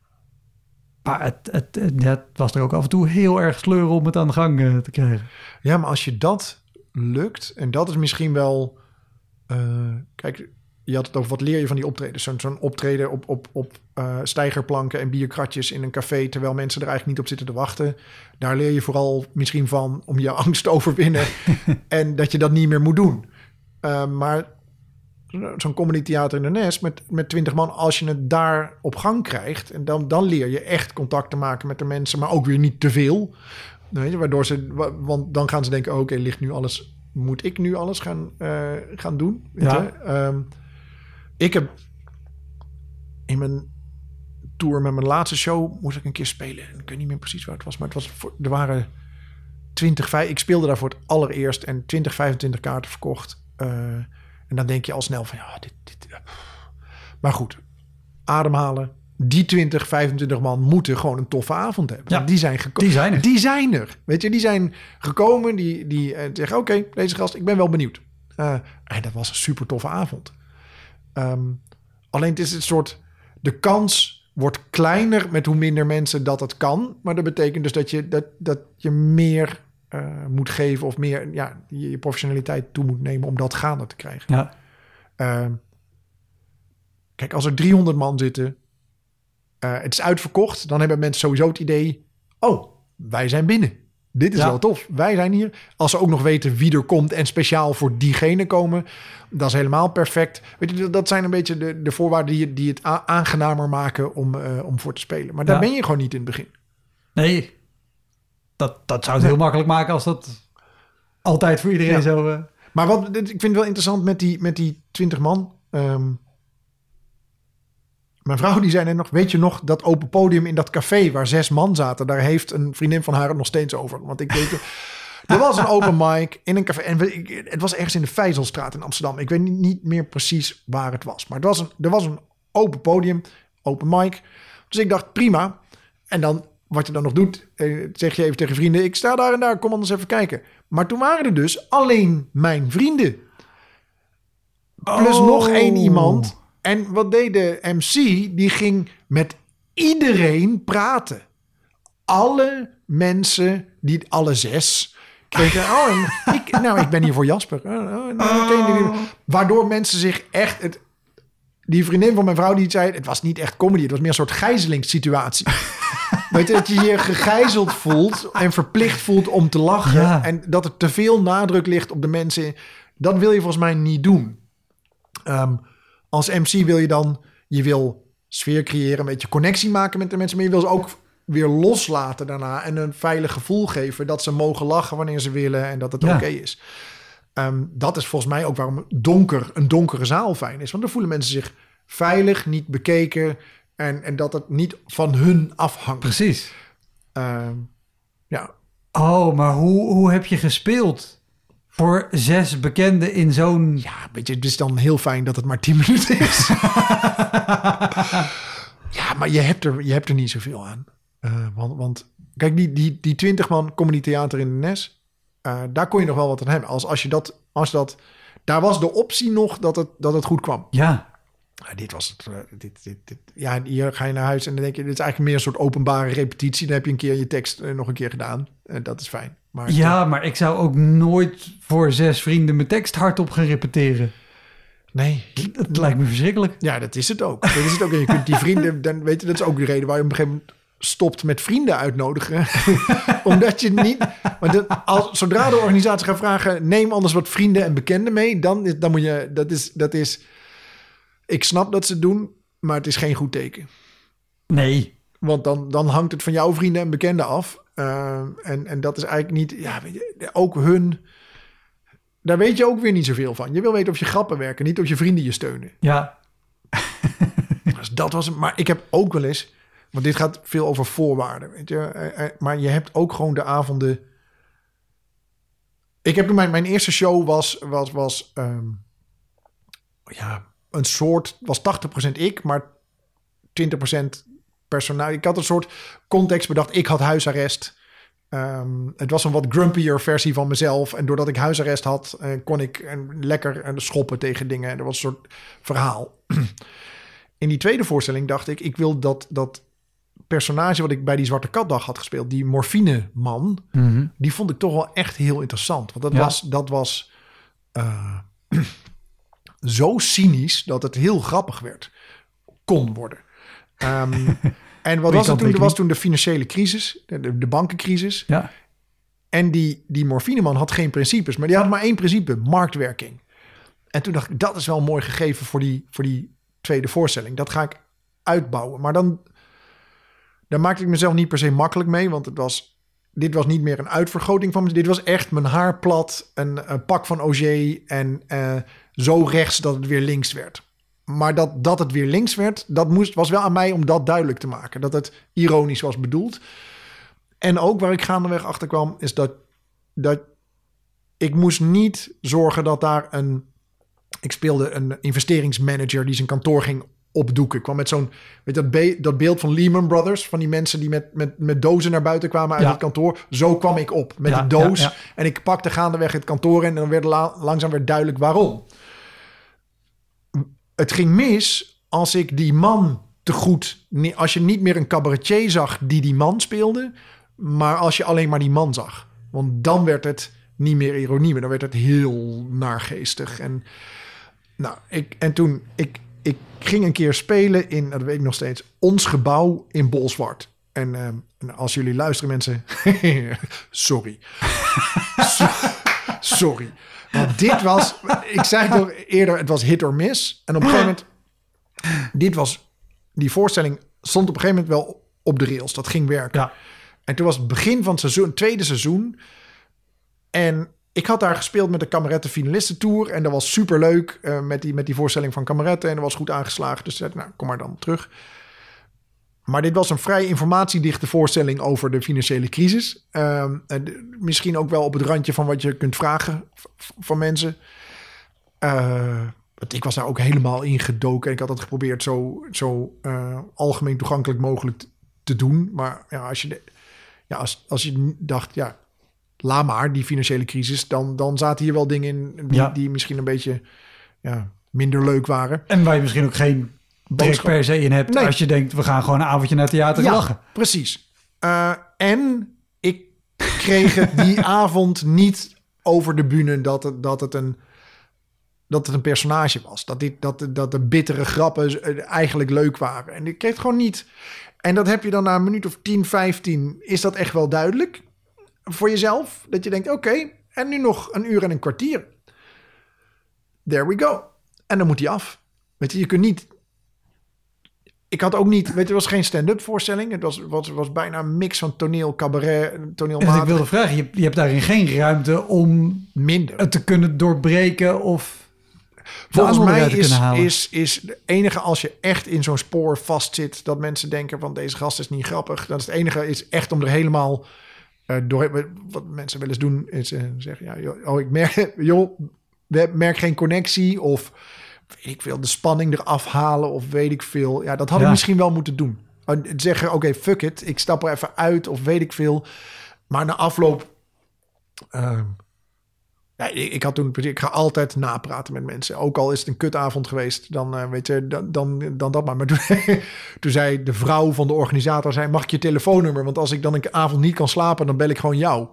Maar het, het, het, het was er ook af en toe heel erg sleuren om het aan de gang uh, te krijgen. Ja, maar als je dat lukt, en dat is misschien wel... Uh, kijk, je had het over wat leer je van die optredens. Zo'n, zo'n optreden op, op, op uh, steigerplanken en bierkratjes in een café... terwijl mensen er eigenlijk niet op zitten te wachten. Daar leer je vooral misschien van om je angst te overwinnen... en dat je dat niet meer moet doen. Uh, maar zo'n comedy theater in de Nest met, met twintig man... als je het daar op gang krijgt... en dan, dan leer je echt contact te maken met de mensen... maar ook weer niet te veel. Weet je, waardoor ze, want dan gaan ze denken... Oh, oké, okay, ligt nu alles... moet ik nu alles gaan, uh, gaan doen? Weet ja. je? Um, ik heb in mijn tour met mijn laatste show... moest ik een keer spelen. Ik weet niet meer precies waar het was... maar het was voor, er waren twintig... ik speelde daar voor het allereerst... en twintig, vijfentwintig kaarten verkocht... Uh, en dan denk je al snel van, ja, dit, dit... Maar goed, ademhalen. Die twintig, vijfentwintig man moeten gewoon een toffe avond hebben. Ja, die zijn geko- die zijn er. Die zijn er. Weet je, die zijn gekomen. Die, die uh, zeggen, oké, okay, deze gast, ik ben wel benieuwd. Uh, en dat was een super toffe avond. Um, alleen het is het soort... De kans wordt kleiner met hoe minder mensen dat het kan. Maar dat betekent dus dat je, dat, dat je meer... Uh, moet geven of meer ja, je, je professionaliteit toe moet nemen om dat gaande te krijgen. Ja. Uh, kijk, als er driehonderd man zitten, uh, het is uitverkocht, dan hebben mensen sowieso het idee, oh, wij zijn binnen. Dit is ja. wel tof. Wij zijn hier. Als ze ook nog weten wie er komt en speciaal voor diegene komen, dat is helemaal perfect. Weet je, dat zijn een beetje de, de voorwaarden die, die het a- aangenamer maken om, uh, om voor te spelen. Maar daar ja. ben je gewoon niet in het begin. Nee. Dat, dat zou het heel makkelijk maken als dat altijd voor iedereen ja. zo... Uh... Maar wat ik vind het wel interessant met die, met die twintig man. Um, mijn vrouw die zei net nog, weet je nog dat open podium in dat café waar zes man zaten? Daar heeft een vriendin van haar het nog steeds over. Want ik weet, er was een open mic in een café. En we, het was ergens in de Vijzelstraat in Amsterdam. Ik weet niet, niet meer precies waar het was. Maar het was een, er was een open podium, open mic. Dus ik dacht, prima. En dan... Wat je dan nog doet, zeg je even tegen vrienden... ik sta daar en daar, kom anders even kijken. Maar toen waren er dus alleen mijn vrienden. Plus oh. nog één iemand. En wat deed de M C? Die ging met iedereen praten. Alle mensen, die alle zes... kregen, oh, ik, nou, ik ben hier voor Jasper. Oh, nou, oh. Waardoor mensen zich echt... Het, die vriendin van mijn vrouw die zei... het was niet echt comedy, het was meer een soort gijzelingssituatie. Weet je, dat je je gegijzeld voelt en verplicht voelt om te lachen. Ja. En dat er te veel nadruk ligt op de mensen. Dat wil je volgens mij niet doen. Um, als M C wil je dan... Je wil sfeer creëren, een beetje connectie maken met de mensen. Maar je wil ze ook weer loslaten daarna. En een veilig gevoel geven dat ze mogen lachen wanneer ze willen. En dat het ja. oké okay is. Um, dat is volgens mij ook waarom donker, een donkere zaal fijn is. Want dan voelen mensen zich veilig, niet bekeken... En, en dat het niet van hun afhangt. Precies. Uh, ja. Oh, maar hoe, hoe heb je gespeeld? Voor zes bekenden in zo'n... Ja, weet je, het is dan heel fijn dat het maar tien minuten is. Ja, maar je hebt er, je hebt er niet zoveel aan. Uh, want, want kijk, die, die, die twintig man comedy theater in de Nes... Uh, daar kon je nog wel wat aan hebben. Als, als je dat... Als dat daar was de optie nog dat het, dat het goed kwam. Ja. Ja, dit was het. Uh, dit, dit, dit. Ja, hier ga je naar huis en dan denk je... dit is eigenlijk meer een soort openbare repetitie. Dan heb je een keer je tekst uh, nog een keer gedaan. En uh, dat is fijn. Maar ja, uh, maar ik zou ook nooit voor zes vrienden mijn tekst hardop gaan repeteren. Nee. Dat lijkt me verschrikkelijk. Ja, dat is het ook. Dat is het ook. En je kunt die vrienden... dan weet je, dat is ook de reden waar je op een gegeven moment... stopt met vrienden uitnodigen. Omdat je niet... Want de, als, zodra de organisatie gaat vragen... neem anders wat vrienden en bekenden mee... dan, dan moet je... Dat is... Dat is ik snap dat ze het doen, maar het is geen goed teken. Nee. Want dan, dan hangt het van jouw vrienden en bekenden af. Uh, en, en dat is eigenlijk niet... Ja, weet je, ook hun... Daar weet je ook weer niet zoveel van. Je wil weten of je grappen werken, niet of je vrienden je steunen. Ja. Dus dat was... Maar ik heb ook wel eens... Want dit gaat veel over voorwaarden. Weet je? Maar je hebt ook gewoon de avonden... Ik heb mijn, mijn eerste show was... was, was um, ja, een soort... was tachtig procent ik, maar twintig procent personeel. Ik had een soort context bedacht. Ik had huisarrest. Um, het was een wat grumpier versie van mezelf. En doordat ik huisarrest had... Uh, kon ik uh, lekker uh, schoppen tegen dingen. En er was een soort verhaal. In die tweede voorstelling dacht ik... ik wil dat... dat personage wat ik bij die Zwarte Katdag had gespeeld, die morfineman, mm-hmm. die vond ik toch wel echt heel interessant. Want dat ja. was, dat was uh, zo cynisch dat het heel grappig werd, kon worden. Um, en wat was het toen? Er was toen de financiële crisis, de, de bankencrisis. Ja. En die, die morfineman had geen principes, maar die had maar één principe, marktwerking. En toen dacht ik, dat is wel een mooi gegeven voor die, voor die tweede voorstelling. Dat ga ik uitbouwen. Maar dan Daar maakte ik mezelf niet per se makkelijk mee. Want het was, dit was niet meer een uitvergroting van me. Dit was echt mijn haar plat. Een, een pak van Auger. En uh, zo rechts dat het weer links werd. Maar dat, dat het weer links werd. Dat moest, was wel aan mij om dat duidelijk te maken. Dat het ironisch was bedoeld. En ook waar ik gaandeweg achter kwam. Is dat, dat ik moest niet zorgen dat daar een... Ik speelde een investeringsmanager die zijn kantoor ging opdoeken. Ik kwam met zo'n, weet je, dat, be- dat beeld van Lehman Brothers, van die mensen die met, met, met dozen naar buiten kwamen uit ja. het kantoor. Zo kwam ik op, met ja, die doos. Ja, ja. En ik pakte gaandeweg het kantoor in en dan werd la- langzaam weer duidelijk waarom. Het ging mis als ik die man te goed, als je niet meer een cabaretier zag die die man speelde, maar als je alleen maar die man zag. Want dan werd het niet meer ironie, maar dan werd het heel naargeestig. En nou, ik, en toen, ik, ik ging een keer spelen in, dat weet ik nog steeds, ons gebouw in Bolsward. En, uh, en als jullie luisteren, mensen, sorry. So, sorry. Want dit was, ik zei het al eerder, het was hit or miss. En op een gegeven moment, dit was, die voorstelling stond op een gegeven moment wel op de rails. Dat ging werken. Ja. En toen was het begin van het seizoen, het tweede seizoen. En ik had daar gespeeld met de Kameretten Finalisten Tour. En dat was superleuk uh, met, die, met die voorstelling van Kameretten. En dat was goed aangeslagen. Dus nou, kom maar dan terug. Maar dit was een vrij informatiedichte voorstelling over de financiële crisis. Uh, en misschien ook wel op het randje van wat je kunt vragen v- van mensen. Uh, ik was daar ook helemaal ingedoken. En ik had het geprobeerd zo, zo uh, algemeen toegankelijk mogelijk t- te doen. Maar ja, als je, de, ja, als, als je dacht, ja, laat maar die financiële crisis, dan, dan zaten hier wel dingen in die, ja. die misschien een beetje ja, minder leuk waren. En waar je misschien ook geen trek per se in hebt, nee. Als je denkt, we gaan gewoon een avondje naar het theater ja, lachen. Precies. Uh, en ik kreeg het die avond niet over de bühne dat het, dat het een dat het een personage was. Dat, dit, dat, dat de bittere grappen eigenlijk leuk waren. En ik kreeg het gewoon niet. En dat heb je dan na een minuut of tien, vijftien... is dat echt wel duidelijk voor jezelf? Dat je denkt, oké, okay, en nu nog een uur en een kwartier. There we go. En dan moet hij af. Weet je, je kunt niet... Ik had ook niet... Weet je, het was geen stand-up voorstelling. Het was, was, was bijna een mix van toneel, cabaret, toneelmatig. En ik wilde vragen, je, je hebt daarin geen ruimte om minder het te kunnen doorbreken of... Volgens mij is, is, is de enige, als je echt in zo'n spoor vastzit, dat mensen denken van deze gast is niet grappig. Dat is het enige, is echt om er helemaal uh, door. Wat mensen wel eens doen, is uh, zeggen, ja, joh, oh, ik merk, joh, we merk geen connectie of weet ik veel, de spanning eraf halen of weet ik veel. Ja, dat hadden we ja. misschien wel moeten doen. Uh, zeggen, oké, okay, fuck it, ik stap er even uit of weet ik veel. Maar na afloop... Uh, Ja, ik had toen, ik ga altijd napraten met mensen. Ook al is het een kutavond geweest, dan uh, weet je, dan, dan, dan dat maar. Maar toen, toen zei de vrouw van de organisator, zei, mag ik je telefoonnummer? Want als ik dan een avond niet kan slapen, dan bel ik gewoon jou.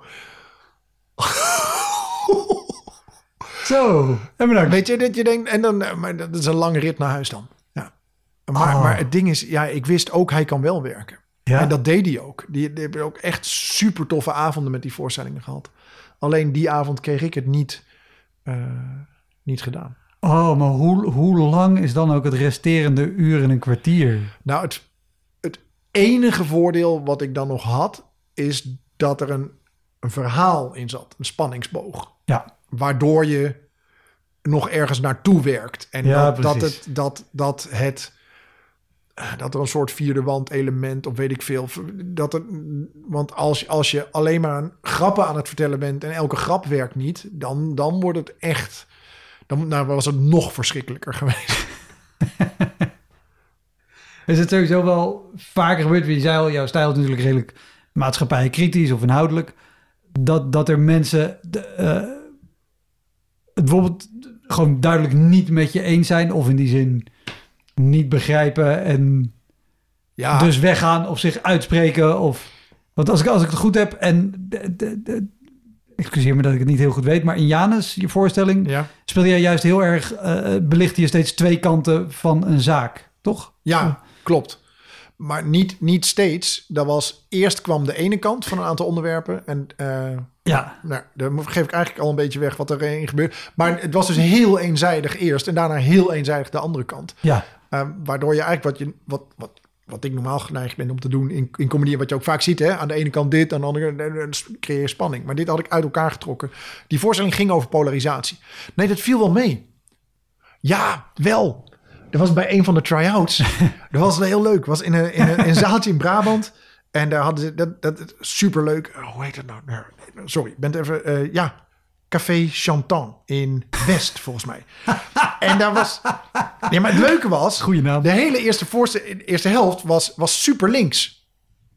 Zo, en bedankt. Weet je, dat je denkt, en dan, maar dat is een lange rit naar huis dan. Ja. Maar, oh. maar het ding is, ja, ik wist ook, hij kan wel werken. Ja. En dat deed hij ook. Die, die hebben ook echt super toffe avonden met die voorstellingen gehad. Alleen die avond kreeg ik het niet, uh, niet gedaan. Oh, maar hoe, hoe lang is dan ook het resterende uur en een kwartier? Nou, het, het enige voordeel wat ik dan nog had, is dat er een, een verhaal in zat. Een spanningsboog. Ja. Waardoor je nog ergens naartoe werkt. En ja, dat, dat het... Dat, dat het dat er een soort vierde wand element of weet ik veel. Dat er, want als, als je alleen maar grappen aan het vertellen bent en elke grap werkt niet, dan, dan wordt het echt, dan nou, was het nog verschrikkelijker geweest. Is het sowieso wel vaker gebeurd? Je zei al, jouw stijl is natuurlijk redelijk maatschappijkritisch of inhoudelijk. Dat, dat er mensen uh, het bijvoorbeeld gewoon duidelijk niet met je eens zijn of in die zin niet begrijpen en ja. dus weggaan of zich uitspreken. Of, want als ik, als ik het goed heb en de, de, de, excuseer me dat ik het niet heel goed weet, maar in Janus, je voorstelling, ja. speel jij juist heel erg, uh, belicht je steeds twee kanten van een zaak, toch? Ja, klopt. Maar niet, niet steeds. Dat was, eerst kwam de ene kant van een aantal onderwerpen. En uh, ja. nou, dan geef ik eigenlijk al een beetje weg wat er in gebeurt. Maar het was dus heel eenzijdig eerst. En daarna heel eenzijdig de andere kant. Ja. Uh, waardoor je eigenlijk wat, je, wat, wat, wat ik normaal geneigd ben om te doen in, in comedy. Wat je ook vaak ziet. Hè? Aan de ene kant dit, aan de andere kant creëer je spanning. Maar dit had ik uit elkaar getrokken. Die voorstelling ging over polarisatie. Nee, dat viel wel mee. Ja, wel. Dat was bij een van de try-outs. Dat was heel leuk. Was in een, in een, in een zaaltje in Brabant. En daar hadden ze... Dat, dat, superleuk. Oh, hoe heet het nou? Sorry, ik ben het even... Uh, ja, Café Chantan in West, volgens mij. En daar was... Nee, maar het leuke was... Goeie naam. De hele eerste, voorste, eerste helft was, was super links.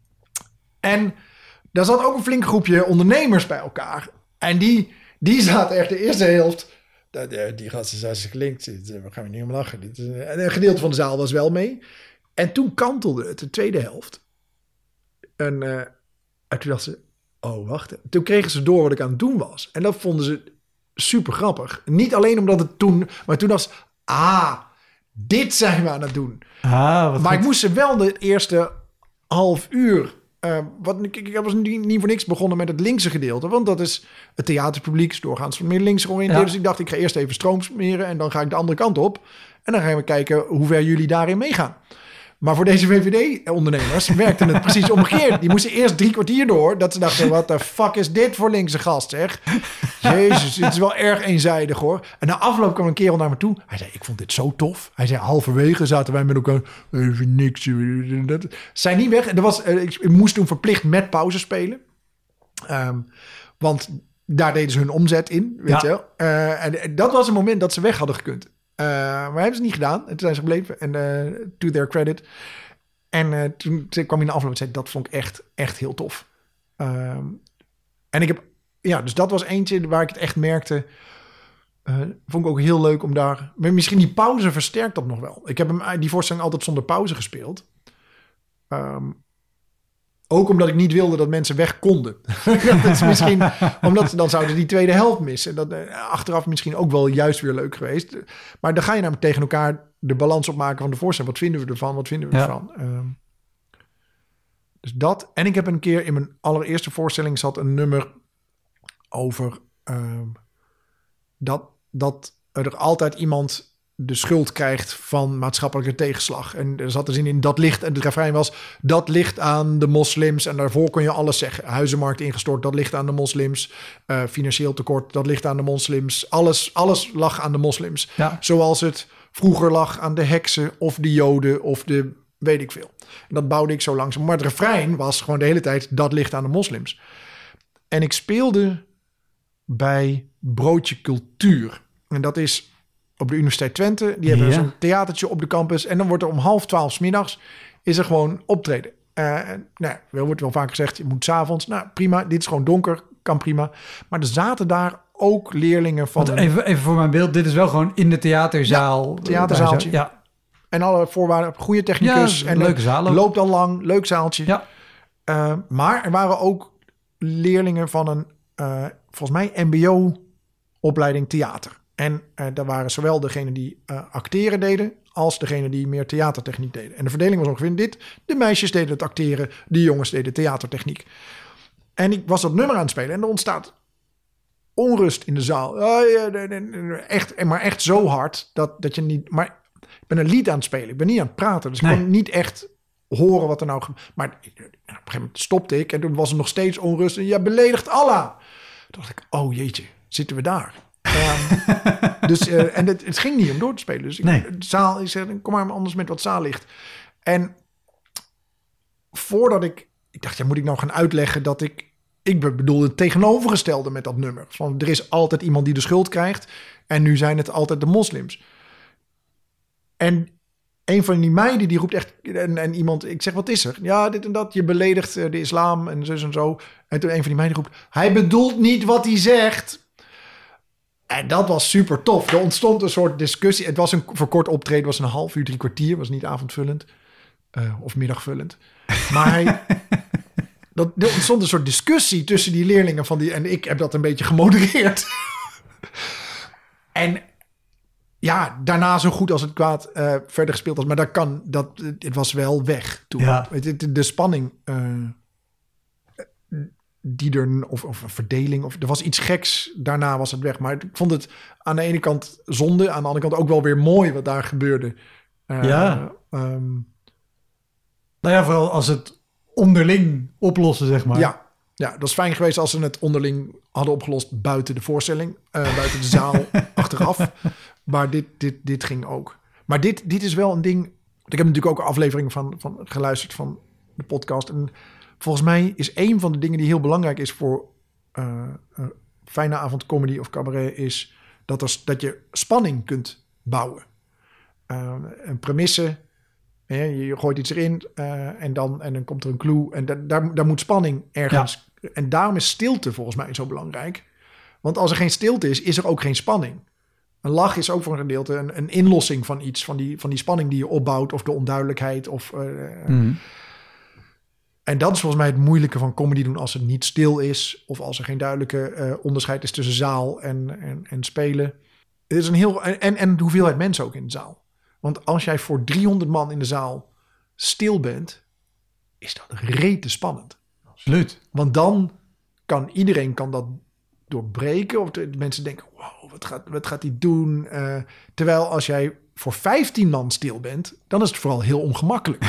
En daar zat ook een flink groepje ondernemers bij elkaar. En die, die zaten echt de eerste helft... Die gasten zijn ze gelinkt. We gaan niet om lachen. Een gedeelte van de zaal was wel mee. En toen kantelde het, de tweede helft. En, uh, en toen dachten ze... Oh, wacht. Toen kregen ze door wat ik aan het doen was. En dat vonden ze super grappig. Niet alleen omdat het toen... Maar toen dachten ze... Ah, dit zijn we aan het doen. Ah, wat maar goed. Ik moest ze wel de eerste half uur... Uh, wat, ik, ik was niet, niet voor niks begonnen met het linkse gedeelte. Want dat is het theaterpubliek. Is doorgaans meer links georiënteerd. Ja. Dus ik dacht, ik ga eerst even stroom smeren. En dan ga ik de andere kant op. En dan gaan we kijken hoe ver jullie daarin meegaan. Maar voor deze V V D-ondernemers werkte het precies omgekeerd. Die moesten eerst drie kwartier door. Dat ze dachten, wat de fuck is dit voor linkse gast, zeg. Jezus, het is wel erg eenzijdig, hoor. En na afloop kwam een kerel naar me toe. Hij zei, ik vond dit zo tof. Hij zei, halverwege zaten wij met elkaar... Even niks. Dat zijn niet weg. Er was, ik moest toen verplicht met pauze spelen. Um, want daar deden ze hun omzet in, weet ja. je wel. Uh, en dat was een moment dat ze weg hadden gekund. Uh, maar hebben ze niet gedaan. En toen zijn ze gebleven. En uh, to their credit. En uh, toen, toen kwam hij in de afloop en zei... dat vond ik echt, echt heel tof. Um, en ik heb... Ja, dus dat was eentje waar ik het echt merkte. Uh, vond ik ook heel leuk om daar... Maar misschien die pauze versterkt dat nog wel. Ik heb hem, die voorstelling altijd zonder pauze gespeeld. Um, ook omdat ik niet wilde dat mensen weg konden. Dat is misschien... Omdat ze dan zouden die tweede helft missen. Dat uh, achteraf misschien ook wel juist weer leuk geweest. Maar dan ga je namelijk tegen elkaar de balans opmaken van de voorstelling. Wat vinden we ervan? Wat vinden we ja. ervan? Um, dus dat. En ik heb een keer in mijn allereerste voorstelling zat een nummer over um, dat, dat er altijd iemand de schuld krijgt van maatschappelijke tegenslag. En er zat er zin in, dat ligt, en het refrein was, dat ligt aan de moslims. En daarvoor kon je alles zeggen. Huizenmarkt ingestort, dat ligt aan de moslims. Uh, financieel tekort, dat ligt aan de moslims. Alles, alles lag aan de moslims. Ja. Zoals het vroeger lag aan de heksen of de joden of de weet ik veel. En dat bouwde ik zo langzaam. Maar het refrein was gewoon de hele tijd, dat ligt aan de moslims. En ik speelde bij Broodje Cultuur. En dat is op de Universiteit Twente. Die hebben ja. zo'n theatertje op de campus. En dan wordt er om half twaalf 's middags is er gewoon optreden. Uh, nou, er wordt wel vaak gezegd, je moet 's avonds. Nou, prima. Dit is gewoon donker. Kan prima. Maar er zaten daar ook leerlingen van... Want even, even voor mijn beeld. Dit is wel gewoon in de theaterzaal. Ja, theaterzaaltje. Ja. En alle voorwaarden. Goede technicus. Ja, en leuke zaal. Loopt al lang. Leuk zaaltje. Ja. Uh, maar er waren ook leerlingen van een... Uh, volgens mij M B O-opleiding theater. En uh, daar waren zowel degenen die uh, acteren deden... als degenen die meer theatertechniek deden. En de verdeling was ongeveer dit. De meisjes deden het acteren, de jongens deden theatertechniek. En ik was dat nummer aan het spelen... en er ontstaat onrust in de zaal. Oh, ja, echt, maar echt zo hard dat, dat je niet... Maar ik ben een lied aan het spelen. Ik ben niet aan het praten. Dus ik nee. kon niet echt horen wat er nou... Maar op een gegeven moment stopte ik... en toen was er nog steeds onrust. En ja, beledigt Allah. Toen dacht ik, oh jeetje, zitten we daar? um, dus, uh, en het, het ging niet om door te spelen. Dus ik, nee. de zaal, ik zei, kom maar anders met wat zaallicht. En voordat ik... Ik dacht, ja, moet ik nou gaan uitleggen dat ik... Ik bedoel het tegenovergestelde met dat nummer. Van, er is altijd iemand die de schuld krijgt. En nu zijn het altijd de moslims. En een van die meiden die roept echt... En, en iemand, ik zeg, wat is er? Ja, dit en dat. Je beledigt de islam en zo en zo. En toen een van die meiden roept... Hij bedoelt niet wat hij zegt. En dat was super tof. Er ontstond een soort discussie. Het was een verkort optreden. Het was een half uur, drie kwartier. Was niet avondvullend. Uh, of middagvullend. Maar hij... Dat, er ontstond een soort discussie tussen die leerlingen van die... En ik heb dat een beetje gemodereerd. En ja, daarna zo goed als het kwaad uh, verder gespeeld was. Maar dat kan, dat, het was wel weg toen. Ja. De, de spanning uh, die er... Of, of een verdeling. Of, er was iets geks. Daarna was het weg. Maar ik vond het aan de ene kant zonde. Aan de andere kant ook wel weer mooi wat daar gebeurde. Uh, ja. Um, nou ja, vooral als het... onderling oplossen, zeg maar. Ja, ja, dat is fijn geweest als ze het onderling hadden opgelost buiten de voorstelling, uh, buiten de zaal, achteraf. Maar dit, dit, dit ging ook. Maar dit, dit is wel een ding... Ik heb natuurlijk ook een aflevering van, van geluisterd van de podcast. En volgens mij is een van de dingen die heel belangrijk is voor uh, uh, fijne avond comedy of cabaret, is dat, er, dat je spanning kunt bouwen. Uh, een premisse... Je gooit iets erin uh, en, dan, en dan komt er een clue. En da, daar, daar moet spanning ergens. Ja. En daarom is stilte volgens mij zo belangrijk. Want als er geen stilte is, is er ook geen spanning. Een lach is ook voor een gedeelte een, een inlossing van iets. Van die, van die spanning die je opbouwt of de onduidelijkheid. Of, uh, mm. En dat is volgens mij het moeilijke van comedy doen als het niet stil is. Of als er geen duidelijke uh, onderscheid is tussen zaal en, en, en spelen. Het is een heel, en, en de hoeveelheid mensen ook in de zaal. Want als jij voor driehonderd man in de zaal stil bent, is dat rete spannend. Absoluut. Want dan kan iedereen kan dat doorbreken. Of de mensen denken, wow, wat gaat, wat gaat hij doen? Uh, terwijl als jij voor vijftien man stil bent, dan is het vooral heel ongemakkelijk.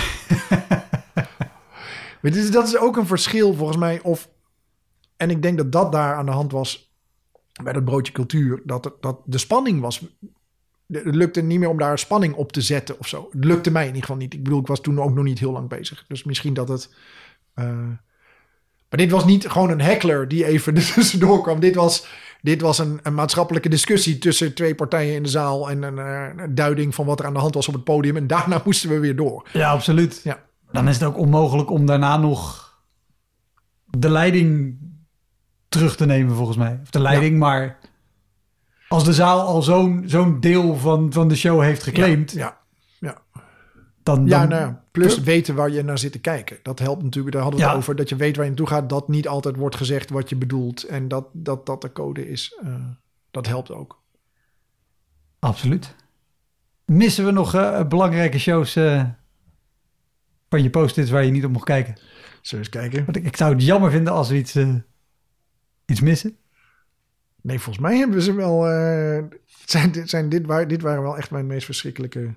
Dus dat is ook een verschil volgens mij. Of, en ik denk dat dat daar aan de hand was bij dat broodje cultuur. Dat, dat de spanning was... Het lukte niet meer om daar spanning op te zetten of zo. Het lukte mij in ieder geval niet. Ik bedoel, ik was toen ook nog niet heel lang bezig. Dus misschien dat het... Uh... Maar dit was niet gewoon een heckler die even tussendoor kwam. Dit was, dit was een, een maatschappelijke discussie tussen twee partijen in de zaal... en een, uh, een duiding van wat er aan de hand was op het podium. En daarna moesten we weer door. Ja, absoluut. Ja. Dan is het ook onmogelijk om daarna nog de leiding terug te nemen, volgens mij. Of de leiding, ja. Maar... Als de zaal al zo'n, zo'n deel van, van de show heeft geclaimd... Ja, ja, ja. Dan, dan, ja nou ja, plus weten waar je naar zit te kijken. Dat helpt natuurlijk, daar hadden we ja. het over... dat je weet waar je naartoe gaat, dat niet altijd wordt gezegd wat je bedoelt... en dat dat, dat de code is. Uh, dat helpt ook. Absoluut. Missen we nog uh, belangrijke shows uh, van je post-its waar je niet op mocht kijken? Zullen we eens kijken? Want ik, ik zou het jammer vinden als we iets, uh, iets missen. Nee, volgens mij hebben we ze wel... Uh, zijn, zijn dit, waar, dit waren wel echt mijn meest verschrikkelijke...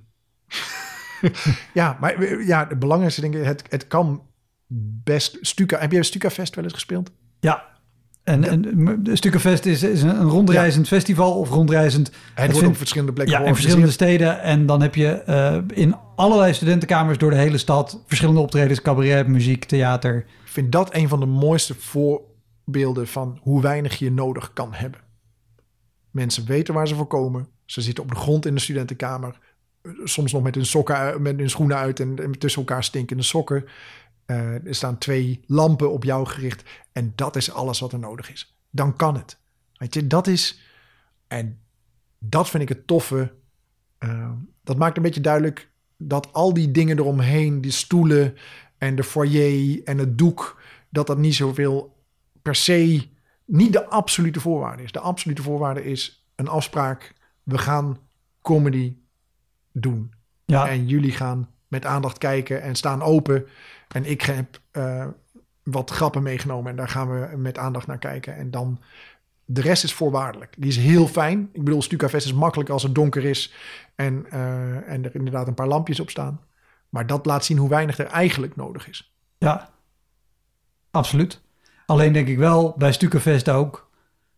ja, maar ja, het belangrijkste denk ik... Het, het kan best... Stuka, heb jij Stukafest wel eens gespeeld? Ja. En, ja. en de Stukafest is, is een rondreizend ja. festival of rondreizend... Het, het wordt vindt, op verschillende plekken. Ja, in verschillende steden. En dan heb je uh, in allerlei studentenkamers door de hele stad... verschillende optredens, cabaret, muziek, theater. Ik vind dat een van de mooiste voorbeelden van hoe weinig je nodig kan hebben. Mensen weten waar ze voor komen. Ze zitten op de grond in de studentenkamer. Soms nog met hun, sokken, met hun schoenen uit en, en tussen elkaar stinkende sokken. Uh, er staan twee lampen op jou gericht. En dat is alles wat er nodig is. Dan kan het. Weet je, dat is... En dat vind ik het toffe. Uh, dat maakt een beetje duidelijk dat al die dingen eromheen, die stoelen en de foyer en het doek, dat dat niet zoveel per se niet de absolute voorwaarde is. De absolute voorwaarde is een afspraak. We gaan comedy doen. Ja. En jullie gaan met aandacht kijken en staan open. En ik heb uh, wat grappen meegenomen en daar gaan we met aandacht naar kijken. En dan, de rest is voorwaardelijk. Die is heel fijn. Ik bedoel, Stukafest is makkelijk als het donker is en, uh, en er inderdaad een paar lampjes op staan. Maar dat laat zien hoe weinig er eigenlijk nodig is. Ja, absoluut. Alleen denk ik wel, bij Stukafest ook...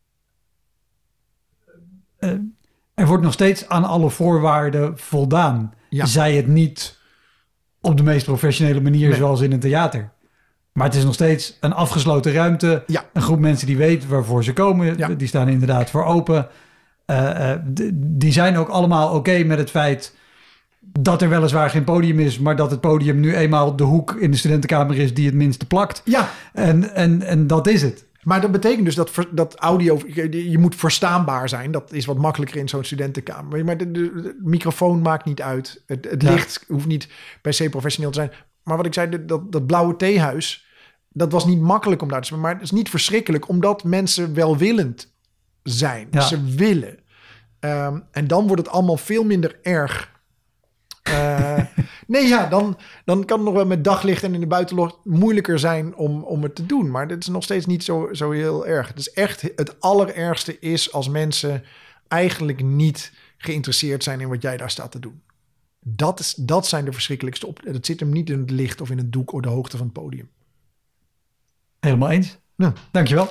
Uh, er wordt nog steeds aan alle voorwaarden voldaan. Ja. Zij het niet op de meest professionele manier, Nee. zoals in een theater. Maar het is nog steeds een afgesloten ruimte. Ja. Een groep mensen die weet waarvoor ze komen. Ja. Die staan inderdaad voor open. Uh, uh, d- die zijn ook allemaal oké okay met het feit dat er weliswaar geen podium is, maar dat het podium nu eenmaal de hoek in de studentenkamer is die het minste plakt. Ja. En, en, en dat is het. Maar dat betekent dus dat, ver, dat audio, je, je moet verstaanbaar zijn. Dat is wat makkelijker in zo'n studentenkamer. Maar de, de, de microfoon maakt niet uit. Het, het Ja. licht hoeft niet per se professioneel te zijn. Maar wat ik zei, dat, dat blauwe theehuis, dat was niet makkelijk om daar te spelen. Maar het is niet verschrikkelijk, omdat mensen welwillend zijn. Ja. Ze willen. Um, en dan wordt het allemaal veel minder erg. Uh, nee, ja, dan, dan kan het nog wel met daglicht en in de buitenlucht moeilijker zijn om, om het te doen. Maar dat is nog steeds niet zo, zo heel erg. Het is echt, het allerergste is als mensen eigenlijk niet geïnteresseerd zijn in wat jij daar staat te doen. Dat, is, dat zijn de verschrikkelijkste op. Het zit hem niet in het licht of in het doek of de hoogte van het podium. Helemaal eens. Ja. Dankjewel.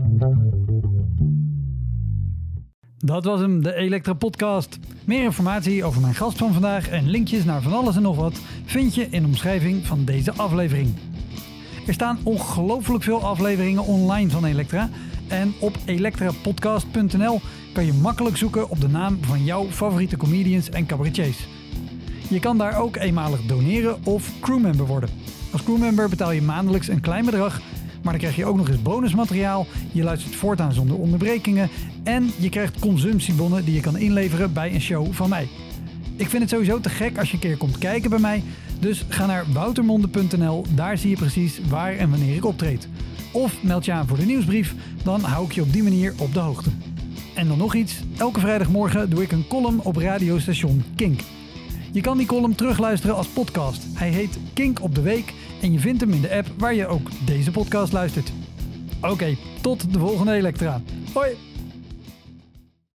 Dat was hem, de Elektra Podcast. Meer informatie over mijn gast van vandaag en linkjes naar van alles en nog wat vind je in de omschrijving van deze aflevering. Er staan ongelooflijk veel afleveringen online van Elektra. En op elektrapodcast punt n l kan je makkelijk zoeken op de naam van jouw favoriete comedians en cabaretiers. Je kan daar ook eenmalig doneren of crewmember worden. Als crewmember betaal je maandelijks een klein bedrag, maar dan krijg je ook nog eens bonusmateriaal. Je luistert voortaan zonder onderbrekingen en je krijgt consumptiebonnen die je kan inleveren bij een show van mij. Ik vind het sowieso te gek als je een keer komt kijken bij mij, dus ga naar woutermonde punt n l, daar zie je precies waar en wanneer ik optreed. Of meld je aan voor de nieuwsbrief, dan hou ik je op die manier op de hoogte. En dan nog iets, elke vrijdagmorgen doe ik een column op radiostation Kink. Je kan die column terugluisteren als podcast. Hij heet Kink op de Week en je vindt hem in de app waar je ook deze podcast luistert. Oké, okay, tot de volgende Elektra. Hoi!